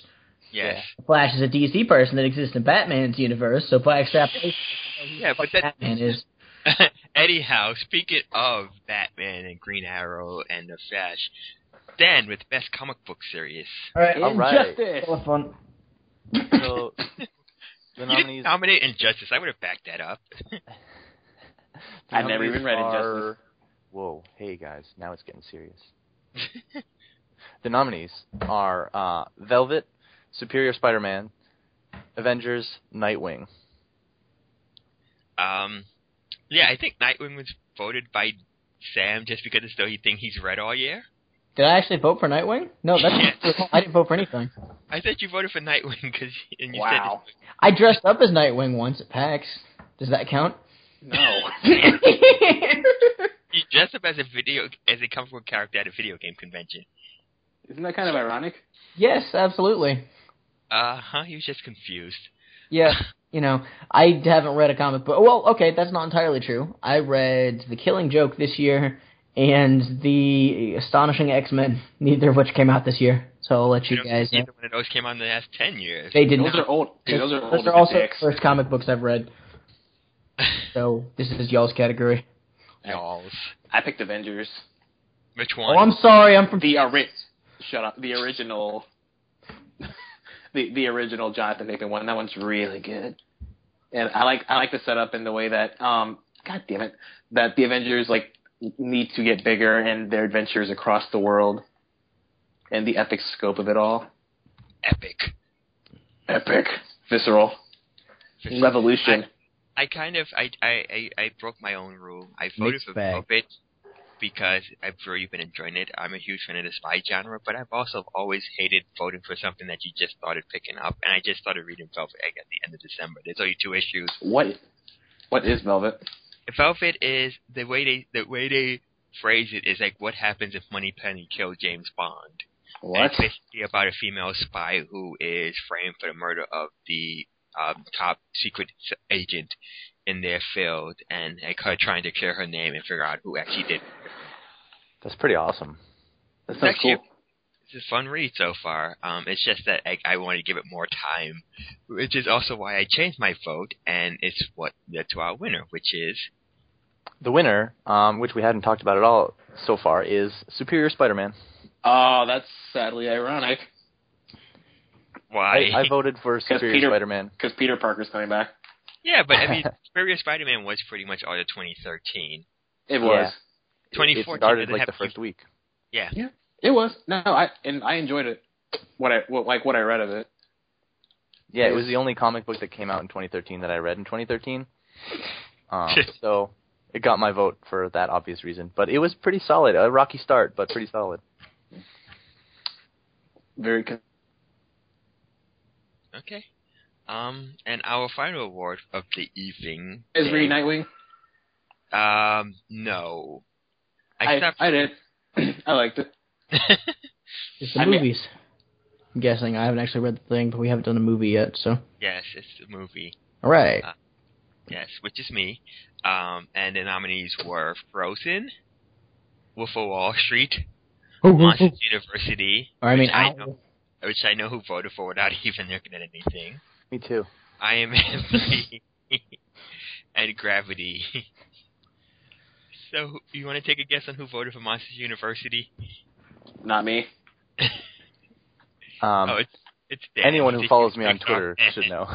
Yes. Flash is a D C person that exists in Batman's universe, so by extrapolation, Yeah, but that Batman is. Anyhow, speaking of Batman and Green Arrow and the Flash, Dan with Best Comic Book Series. All right, All right. Injustice. All fun. So the You nominees. didn't nominate Injustice. I would have backed that up. the I've never nominees even read are- Injustice. Whoa, hey guys, now it's getting serious. The nominees are uh, Velvet, Superior Spider-Man, Avengers, Nightwing. Um, yeah, I think Nightwing was voted by Sam just because it's though he think he's read all year. Did I actually vote for Nightwing? No, that's Yes. I didn't vote for anything. I thought you voted for Nightwing because and you Wow. I dressed up as Nightwing once at PAX. Does that count? No. said you dressed up as a video as a comic book character at a video game convention. Isn't that kind of ironic? Yes, absolutely. Uh huh. He was just confused. Yeah, you know, I haven't read a comic book. Well, okay, that's not entirely true. I read The Killing Joke this year and The Astonishing X-Men, neither of which came out this year. So I'll let you, You know, guys know. neither one of those came out in the last ten years. They did Those not. are old. Dude, those are old. Those are also the first comic books I've read. So this is y'all's category. Y'all's. I picked Avengers. Which one? Oh, I'm sorry, I'm from... The ori- Shut up. The original. the the original Jonathan Hickman one. That one's really good. And I like I like the setup in the way that um God damn it that the Avengers like need to get bigger and their adventures across the world and the epic scope of it all. Epic. Epic. Visceral. Revolution. I, I kind of I, I, I, I broke my own rule. I voted Mixed for bag. Velvet because I've really been enjoying it. I'm a huge fan of the spy genre, but I've also always hated voting for something that you just started picking up, and I just started reading Velvet Egg at the end of December. There's only two issues. What what is Velvet? Velvet is the way they the way they phrase it is like what happens if Moneypenny killed James Bond. And What? it's basically about a female spy who is framed for the murder of the um, top secret s- agent in their field, and like her trying to clear her name and figure out who actually did it. That's pretty awesome. That It's sounds actually cool. it's a fun read so far. Um, it's just that I, I want to give it more time, which is also why I changed my vote, and it's what led to our winner, which is The winner, um, which we hadn't talked about at all so far, is Superior Spider-Man. Oh, that's sadly ironic. why. I, I voted for Superior Peter- Spider-Man. Because Peter Parker's coming back. Yeah, but I mean, Superior Spider-Man was pretty much all of twenty thirteen. It was. twenty It fourteen started doesn't like have the first to- week. Yeah. Yeah. It was. No, I and I enjoyed it. What I what, like what I read of it. Yeah, it was the only comic book that came out in twenty thirteen that I read in twenty thirteen. Um, so it got my vote for that obvious reason. But it was pretty solid. A rocky start, but pretty solid. Very con- Okay. Um, and our final award of the evening. Is Green Dave- Nightwing? Um, no. I I stopped. I did. I liked it. It's the I mean- movies. I'm guessing. I haven't actually read the thing, but we haven't done a movie yet, so. Yes, it's the movie. All right. Uh, Yes, which is me. Um, and the nominees were Frozen, Wolf of Wall Street, Monsters University, Or, I mean, which I Owl. know, which I know who voted for without even looking at anything. Me too. I Am Emily and Gravity. So, you want to take a guess on who voted for Monsters University? Not me. Um, oh, it's it's Dan. anyone who He's a follows huge me on Pixar Twitter fan. should know.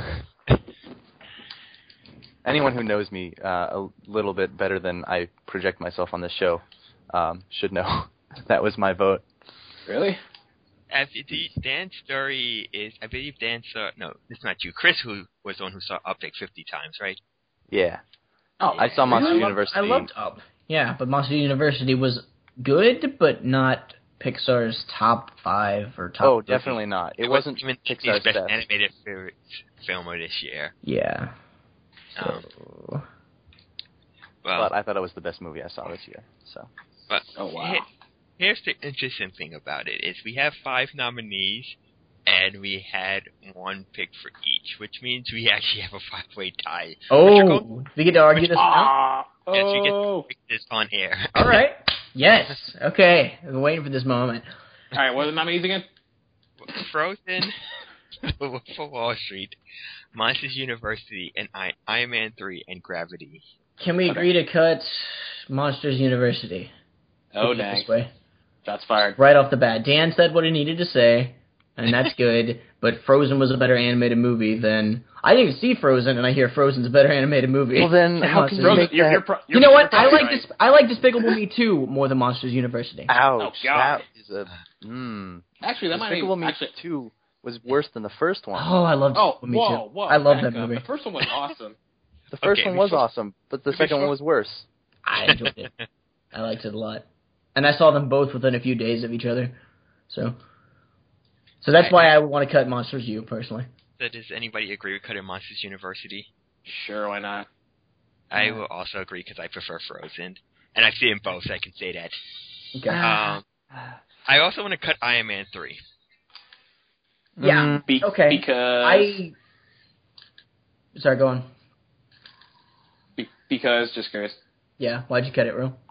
Anyone who knows me uh, a little bit better than I project myself on this show um, should know that was my vote. Really? As it- the Dan's story is, I believe Dan saw, no, it's not you, Chris, who was the one who saw Up like fifty times, right? Yeah. Oh, I saw Monster I loved- University. I loved Up. Yeah, but Monster University was good, but not Pixar's top five or top Oh, three. definitely not. It, It wasn't even Pixar's Disney's best best. animated fi- film of this year. Yeah. Um, So, well, But I thought it was the best movie I saw this year. So but Oh, wow. he- here's the interesting thing about it is we have five nominees, and we had one pick for each, which means we actually have a five-way tie. Which are going- oh, we get to argue this now? Ah. Yes, we get to Oh. pick this on air. All right. Yes. Okay. I've been waiting for this moment. All right. What are the nominees again? Frozen, Wolf of Wall Street, Monsters University, and I- Iron Man three, and Gravity. Can we agree to cut Monsters University? Oh, Put it dang. This way. That's fired. Right off the bat. Dan said what he needed to say, and that's good, but Frozen was a better animated movie than... I didn't see Frozen, and I hear Frozen's a better animated movie. Well, then than how Monsters can you University. make that... You're, you're, You know what? I you're like right. this. I like Despicable Me two more than Monsters University. Ouch. Oh, God. That is a... Mm. Actually, that might be... Despicable Me Actually, two was worse than the first one. Oh, I love oh, Despicable Me whoa, too. whoa. I love back that up. movie. The first one was awesome. The first Okay, one was before- awesome, but the second one was worse. I enjoyed it. I liked it a lot, and I saw them both within a few days of each other. So, so that's why I want to cut Monsters U personally. So does anybody agree with cutting Monsters University? Sure, why not? I will also agree because I prefer Frozen. And I've seen both, so I can say that. Okay. Um, I also want to cut Iron Man three. Yeah. Mm. Be- Okay. Because... I. Sorry, go on. Be- because, just curious. Yeah. Why'd you cut it, Ro?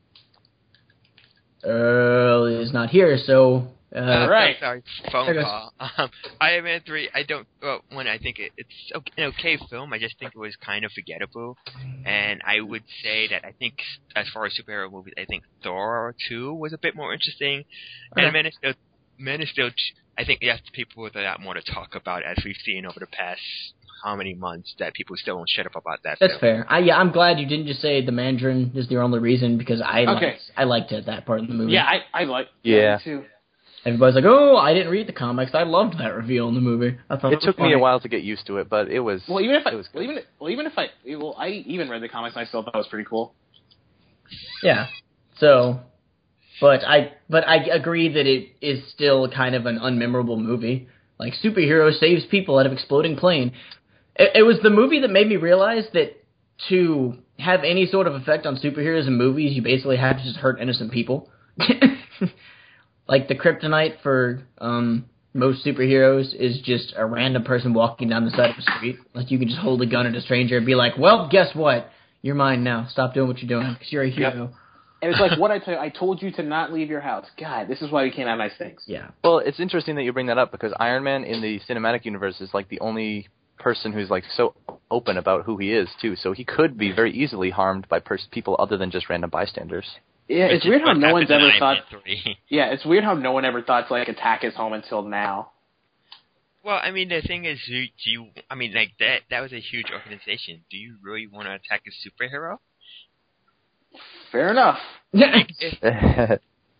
Earl is not here, so. Uh, Uh, right. oh, sorry, phone There goes. call. Um, Iron Man three, I don't, well, one, I think it, it's okay, an okay film, I just think it was kind of forgettable, and I would say that I think, as far as superhero movies, I think Thor two was a bit more interesting, and Okay. Man of Steel, Man of Steel, I think, yes, people with a lot more to talk about, as we've seen over the past how many months, that people still won't shut up about that That's film. fair. I, yeah, I'm glad you didn't just say the Mandarin is the only reason, because I Okay. liked, I liked it, that part of the movie. Yeah, I, I like... Yeah. me too. Everybody's like, oh, I didn't read the comics. I loved that reveal in the movie. I thought It was took me funny. a while to get used to it, but it was... Well, even if I... it was Well, good. even, well, even if I... Well, I even read the comics and I still thought it was pretty cool. Yeah. So, but I but I agree that it is still kind of an unmemorable movie. Like, superhero saves people out of exploding plane. It, it was the movie that made me realize that to have any sort of effect on superheroes in movies, you basically have to just hurt innocent people. Like, the kryptonite for um, most superheroes is just a random person walking down the side of the street. Like, you can just hold a gun at a stranger and be like, well, guess what? You're mine now. Stop doing what you're doing, because you're a hero. And it's like, what I tell you, I told you to not leave your house. God, this is why we can't have nice things. Yeah. Well, it's interesting that you bring that up, because Iron Man in the cinematic universe is like the only person who's like so open about who he is, too. So he could be very easily harmed by pers- people other than just random bystanders. Yeah, Which it's is weird how what no one's happened in ever Iron thought... Man three. Yeah, it's weird how no one ever thought to, like, attack his home until now. Well, I mean, the thing is, do you, do you, I mean, like, that that was a huge organization. Do you really want to attack a superhero? Fair enough. If, it's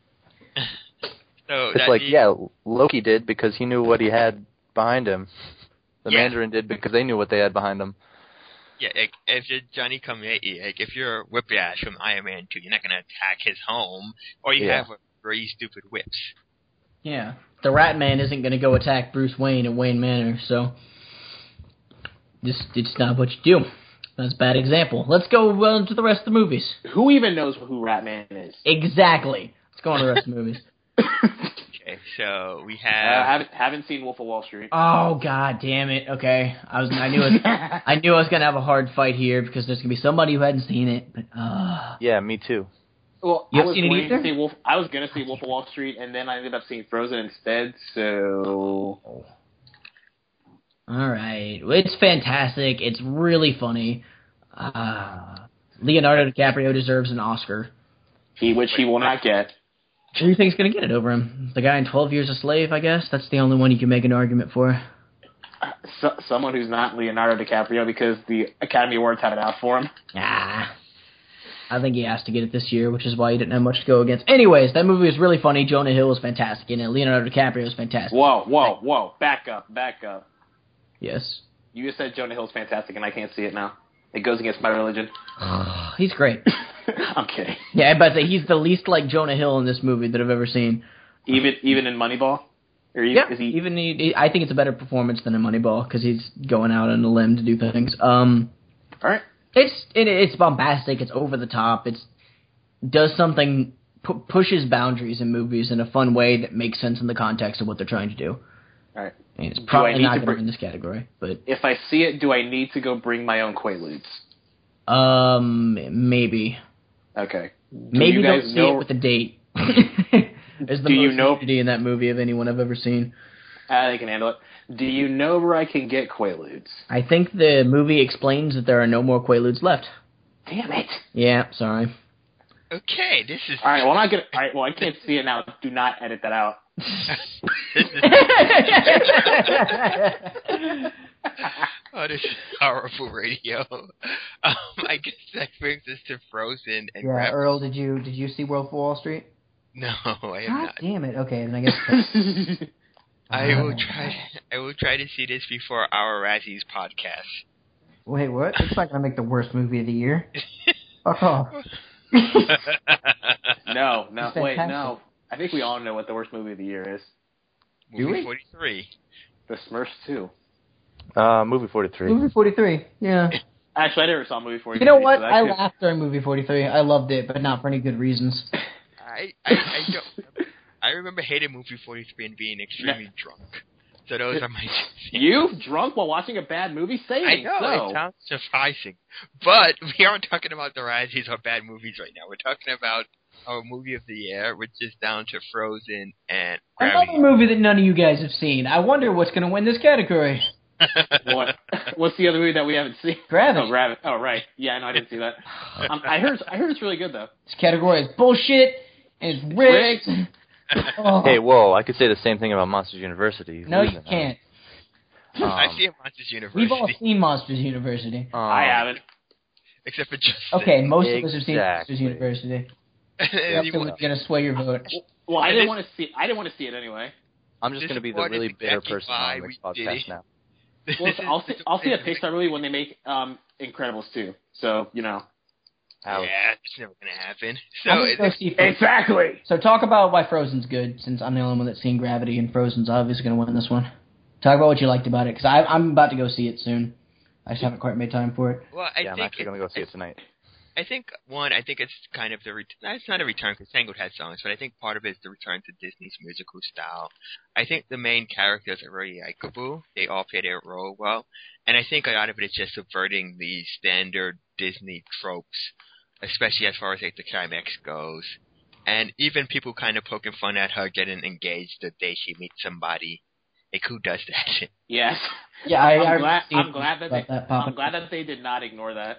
so that like, means- yeah, Loki did because he knew what he had behind him. The Yeah. Mandarin did because they knew what they had behind them. Yeah, like, if you're Johnny Come Lately, like, if you're Whiplash from Iron Man two, you're not going to attack his home, or you Yeah. have a very stupid whips. Yeah. The Rat Man isn't going to go attack Bruce Wayne in Wayne Manor, so just it's not what you do. That's a bad example. Let's go on to the rest of the movies. Who even knows who Ratman is? Exactly. Let's go on to the rest of the movies. Okay, so we Uh, have... haven't haven't seen Wolf of Wall Street. Oh, god damn it. Okay. I was I knew it, I knew I was going to have a hard fight here because there's going to be somebody who hadn't seen it, but uh Yeah, me too. Well, You I haven't was seen it going to either? see Wolf. I was going to see Wolf of Wall Street, and then I ended up seeing Frozen instead. So all right. Well, it's fantastic. It's really funny. Uh, Leonardo DiCaprio deserves an Oscar. he, which he will not get. Who do you think's going to get it over him? The guy in twelve Years a Slave, I guess? That's the only one you can make an argument for. So, someone who's not Leonardo DiCaprio, because the Academy Awards have it out for him. Ah. I think he has to get it this year, which is why he didn't have much to go against. Anyways, that movie was really funny. Jonah Hill was fantastic in it. Leonardo DiCaprio was fantastic. Whoa, whoa, whoa! Back up, back up. Yes. You just said Jonah Hill's fantastic, and I can't see it now. It goes against my religion. He's great. I'm kidding. Yeah, I'm about to say, he's the least like Jonah Hill in this movie that I've ever seen. Even even in Moneyball, or even, Yeah, is he? even he, he- I think it's a better performance than in Moneyball because he's going out on a limb to do things. Um, All right. it's it, it's bombastic. It's over the top. It's does something pu- pushes boundaries in movies in a fun way that makes sense in the context of what they're trying to do. All right. And it's Do I probably need not to going to bring- win this category, but If I see it, do I need to go bring my own Quaaludes? um, maybe Okay. Do maybe you guys don't see know? it with a date. There's the Do you most know- nudity in that movie of anyone I've ever seen. Uh, they can handle it. Do you know where I can get Quaaludes? I think the movie explains that there are no more Quaaludes left. Damn it. Yeah, sorry. Okay, this is... All right, well, I'm not gonna... All right, well, I can't see it now. Do not edit that out. this is... Oh, this is horrible radio. Um, I guess that brings us to Frozen and Yeah, Rabbit. Earl, did you did you see Wolf of Wall Street? No, I have God not. damn it. Okay, then I guess... I will try. I will try to see this before our Razzies podcast. Wait, what? It's not going to make the worst movie of the year. Fuck off. No, no, It's wait, fantastic. no. I think we all know what the worst movie of the year is. Do Movie we? forty-three. The Smurfs two. Uh, movie forty-three. Movie forty-three, yeah. Actually, I never saw movie forty-three. You know what? So that I could- laughed during movie forty-three. I loved it, but not for any good reasons. I I, I don't. I remember hating movie forty-three and being extremely drunk. So those are my. You drunk while watching a bad movie? Say I it know so. it sounds surprising, but we aren't talking about the Razzies or bad movies right now. We're talking about our movie of the year, which is down to Frozen and Gravity. Another movie that none of you guys have seen. I wonder what's going to win this category. What? What's the other movie that we haven't seen? Gravity. Oh, Gravity. Oh, right. Yeah, no, I didn't see that. Um, I heard. I heard it's really good though. This category is bullshit, and it's rigged. Rigged. Oh. Hey, whoa! I could say the same thing about Monsters University. No, you Losing, huh? can't. Um, I see a Monsters University. We've all seen Monsters University. um, I haven't. except for Justin. Okay, most of us have seen Exactly. Monsters University. And That's you- going to sway your vote. Well, I And didn't this- want to see. I didn't want to see it anyway. I'm just This going to be the award is really bitter exactly person why on this we did podcast it. now. this Well, is- I'll see. this I'll see a is- Pixar movie when they make um Incredibles two. So you know. Yeah, it's never gonna happen. So I'm gonna it, go see Frozen. Exactly. So talk about why Frozen's good, since I'm the only one that's seen Gravity, and Frozen's obviously going to win this one. Talk about what you liked about it, because I'm about to go see it soon. I just haven't quite made time for it. well, I yeah, I'm think actually it- going to go see it tonight. I think one, I think it's kind of the ret- it's not a return because Tangled had songs, but I think part of it is the return to Disney's musical style. I think the main characters are very likable; they all play their role well, and I think a lot of it is just subverting the standard Disney tropes, especially as far as like the climax goes. And even people kind of poking fun at her getting engaged the day she meets somebody. Like who does that? Yes. Yeah, I, I'm I glad. seen I'm glad that they. about that popping I'm glad that they did not ignore that.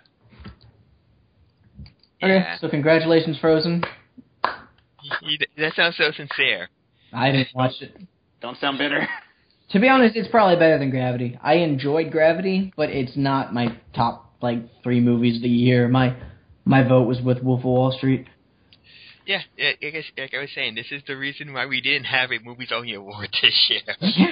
Okay, Yeah, so congratulations, Frozen. You- that sounds so sincere. I didn't watch it. Don't sound bitter. To be honest, it's probably better than Gravity. I enjoyed Gravity, but it's not my top like three movies of the year. My my vote was with Wolf of Wall Street. Yeah, yeah, I guess, like I was saying, this is the reason why we didn't have a Movies Only award this year.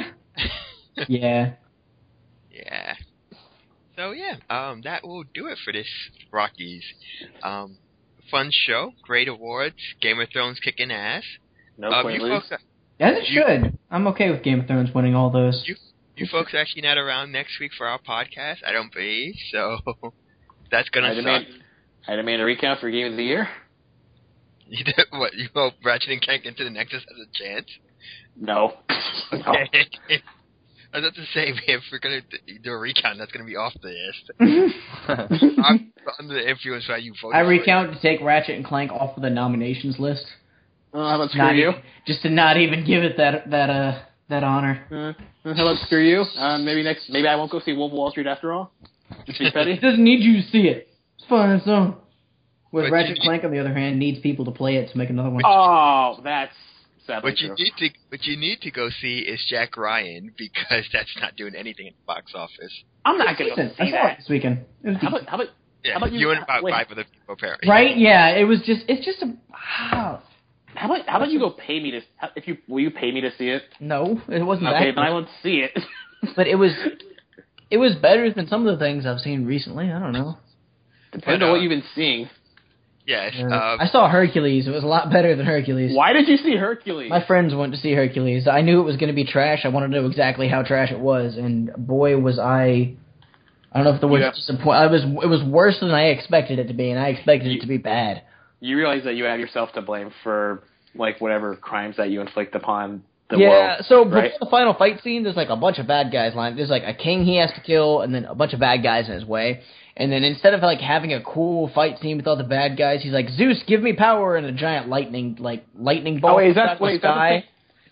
Yeah. Yeah. So yeah, um, that will do it for this Rockies. Um, fun show, great awards, Game of Thrones kicking ass. No um, you Quaaludes. folks, As it You- should. I'm okay with Game of Thrones winning all those. You- you folks are actually not around next week for our podcast, I don't believe. So that's I gonna demand. suck. I demand a recount for Game of the Year. You did- what? You hope Ratchet and Clank Into the Nexus has a chance? No. No. Okay. I was about to say, if we're gonna do a recount, that's gonna be off the list. I'm under the influence by you voting I for it. recount to take Ratchet and Clank off of the nominations list. Oh, how about screw Not you? even, just to not even give it that that uh that honor. Uh, how about screw you? Uh, maybe next. Maybe I won't go see Wolf of Wall Street after all. Just be petty. It doesn't need you to see it. It's fine on its own. Whereas But Ratchet you- and Clank, on the other hand, needs people to play it to make another one. Oh, that's sadly What you true. need to what you need to go see is Jack Ryan because that's not doing anything in the box office. I'm not gonna go Decent. I see saw it that. this weekend. It was How decent. about how about Yeah, How about you- you and about wait. five other people apparently. Right? Yeah. It was just. It's just a. Wow. how about how about you go pay me to how, if you will you pay me to see it? No, it wasn't Okay, that. but I won't see it. But it was. It was better than some of the things I've seen recently. I don't know. Depends But, on uh, what you've been seeing. Yes. Uh, um, I saw Hercules. It was a lot better than Hercules. Why did you see Hercules? My friends went to see Hercules. I knew it was going to be trash. I wanted to know exactly how trash it was, and boy, was I. I don't know if the word Yeah. disappointed. I was. It was worse than I expected it to be, and I expected You- it to be bad. You realize that you have yourself to blame for like whatever crimes that you inflict upon the yeah. world. so right? before the final fight scene, there's like a bunch of bad guys lined. There's like a king he has to kill, and then a bunch of bad guys in his way. And then instead of like having a cool fight scene with all the bad guys, he's like, Zeus, give me power, and a giant lightning like lightning ball Oh, wait, is comes that out of the wait, is that the sky. thing?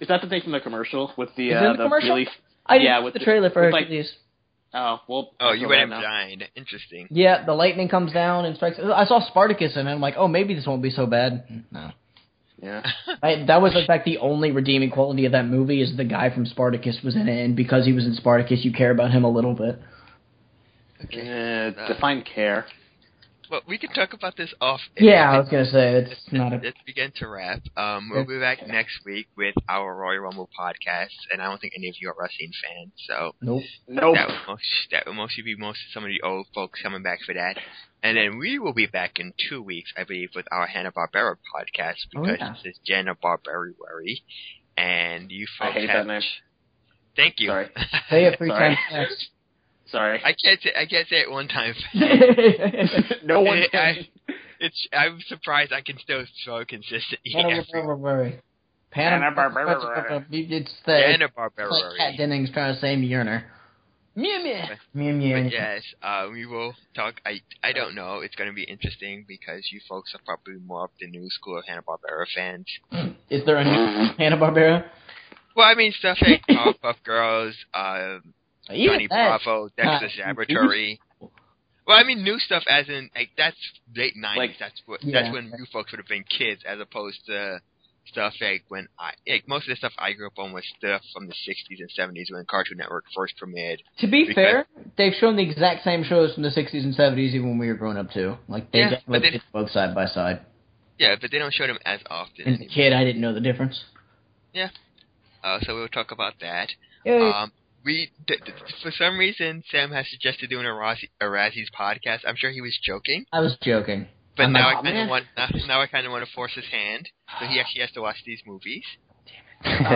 Is that the thing from the commercial with the Is it uh, in the the commercial? really? I didn't yeah, see with the trailer for with, like- Hercules. Oh well. Oh, I'll you go went right in now. blind. Interesting. Yeah, the lightning comes down and strikes. I saw Spartacus and I'm like, oh, maybe this won't be so bad. No. Yeah. I, that was, in fact, the only redeeming quality of that movie is the guy from Spartacus was in it, and because he was in Spartacus, you care about him a little bit. Okay. Uh, define care. Well, we can talk about this off. Yeah, I was gonna say it's not a. Let's begin to wrap. Um, we'll be back next week with our Royal Rumble podcast, and I don't think any of you are wrestling fans, so Nope. Nope. that will most that will mostly be most some of the old folks coming back for that. And then we will be back in two weeks, I believe, with our Hanna-Barbera podcast Oh, because yeah. this is Hanna Barbera, and you I folks hate have. that name. Thank you. Sorry. Say it three Sorry. times fast. Sorry. I can't say I can't say it one time. no one I, can. it's I'm surprised I can still throw consistently every Hanna-Barbera. Hanna-Barbera. It's the Hanna it's like Kat Barbera. Dennings trying to say Mjolnir. Mew mew. Mew mew. But yes, uh, we will talk. I I don't know. It's going to be interesting because you folks are probably more of the new school of Hanna Barbera fans. Is there a new Hanna-Barbera? Well, I mean stuff like Powerpuff Girls, uh, Even Johnny that- Bravo, Dexter's uh, Laboratory. Well, I mean new stuff as in like that's late nineties. Like- that's what Yeah. that's when you folks would have been kids, as opposed to stuff like when I like most of the stuff I grew up on was stuff from the sixties and seventies when Cartoon Network first premiered. To be Because- fair, they've shown the exact same shows from the sixties and seventies even when we were growing up too. Like they Yeah, definitely but they- put both side by side. Yeah, but they don't show them as often. And as a anymore. kid, I didn't know the difference. Uh, so we'll talk about that. Yay. Um, we d- d- for some reason Sam has suggested doing a, Razzie, a Razzies podcast. I'm sure he was joking, I was joking. but I'm now like, I "Oh, kind man." of want now, now I kind of want to force his hand, so he actually has to watch these movies. Oh,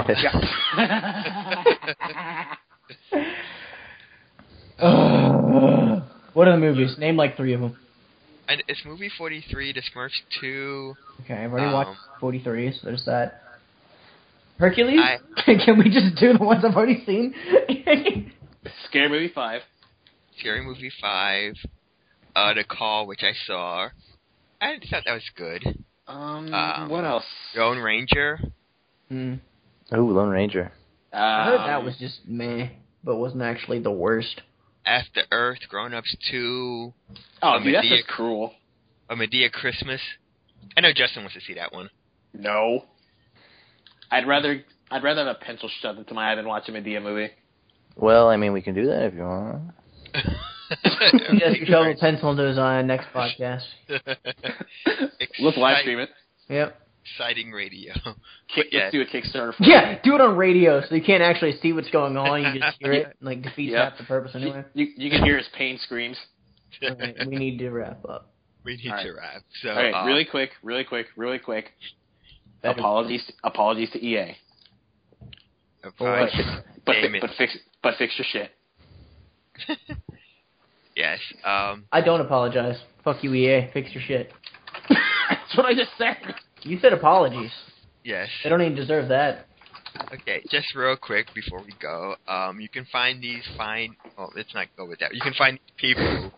Ugh. What are the movies? Name like three of them. And it's movie forty-three, The Smurfs two. Okay, I've already Um, watched forty-three, so there's that. Hercules? I- Can we just do the ones I've already seen? Scary Movie five. Scary Movie five, uh, The Call, which I saw. I thought that was good. Um, Um, what else? Lone Ranger. Hmm. Ooh, Lone Ranger. I heard Um, that was just meh, but wasn't actually the worst. After Earth, Grown Ups two, Oh, a dude, that's Medea- just cruel. A Medea Christmas. I know Justin wants to see that one. No. I'd rather I'd rather have a pencil shoved into my eye than watch a Medea movie. Well, I mean, we can do that if you want. Just shove a pencil into his eye next podcast. Let's live stream it. Yep. Exciting radio. Kick, yeah. Let's do a Kickstarter for Yeah, do it on radio so you can't actually see what's going on. You just hear it. Like, defeats Yep. half the purpose it. anyway. You, you can hear his pain screams. Alright, we need to wrap up. We need All right. to wrap. So, All right, uh, really quick, really quick, really quick. Better- Apologies, apologies to E A. apologies. But Damn fi- it. but fix but fix your shit. Yes. Um, I don't apologize. Fuck you, E A. Fix your shit. That's what I just said. You said apologies. yes. They don't even deserve that. Okay, just real quick before we go. Um, you can find these fine. Well, let's not go with that. You can find people.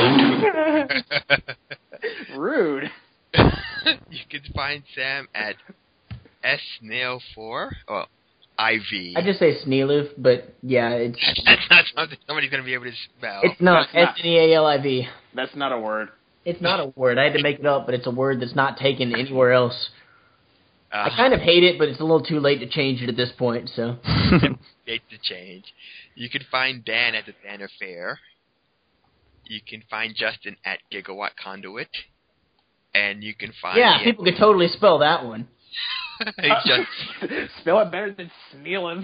Rude. You can find Sam at S Nail four. Well, I V. I just say Sneeliv, but yeah, it's That's not something somebody's gonna be able to spell. it's not That's S not- N E A L I V. That's not a word. It's not a word. I had to make it up, but it's a word that's not taken anywhere else. Uh, I kind of hate it, but it's a little too late to change it at this point. So date to change. You can find Dan at the Dan Affair. You can find Justin at Gigawatt Conduit. And you can find yeah, me people could totally spell that one. at just Spell it better than Sneelin.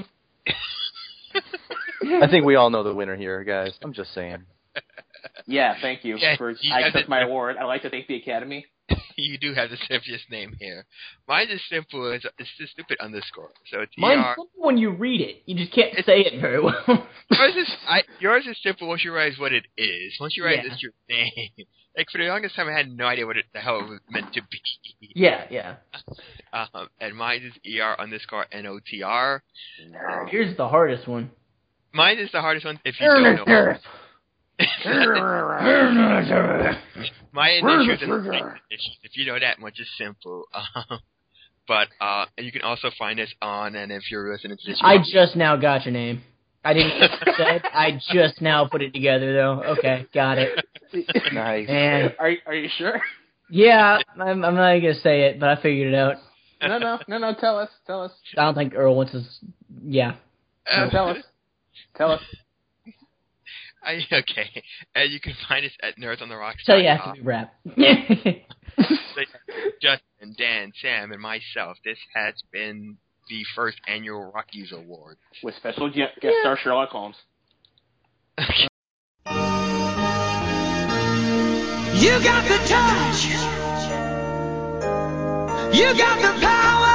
I think we all know the winner here, guys. I'm just saying. Yeah, thank you. Yeah, for you I have took it. my award. I'd like to thank the Academy. you do have the simplest name here. Mine's as simple as it's just stupid underscore. So it's Mine's E R. simple when you read it. You just can't say it very well. Yours is, I, yours is simple once you realize what it is. Once you realize Yeah. it's your name. Like, for the longest time, I had no idea what it, the hell it was meant to be. yeah, yeah. Um, and mine is E R underscore N O T R. Here's the hardest one. Mine is the hardest one if you don't know. My initials and the initials. If you know that much, is simple. Um, But uh, and you can also find us on, and if you're listening to this, I just now got your name. I didn't get what you said. I just now put it together, though. Okay, got it. Nice. And Are are you sure? yeah, I'm, I'm not gonna say it, but I figured it out. No, no, no, no. Tell us, tell us. I don't think Earl wants his. Yeah. No, tell us, tell us. I, okay, and you can find us at nerds on the rocks. Tell you after we wrap. Justin, Dan, Sam, and myself. This has been the first annual Rockies Award With special guest star Sherlock Holmes. You got the touch. You got the power.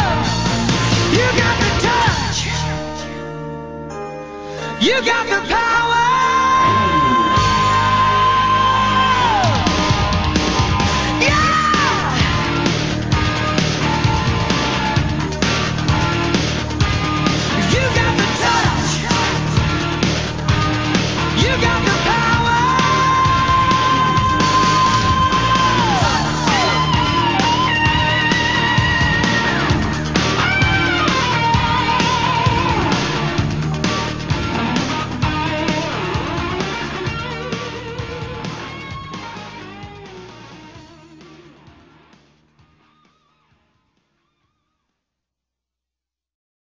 You got the power.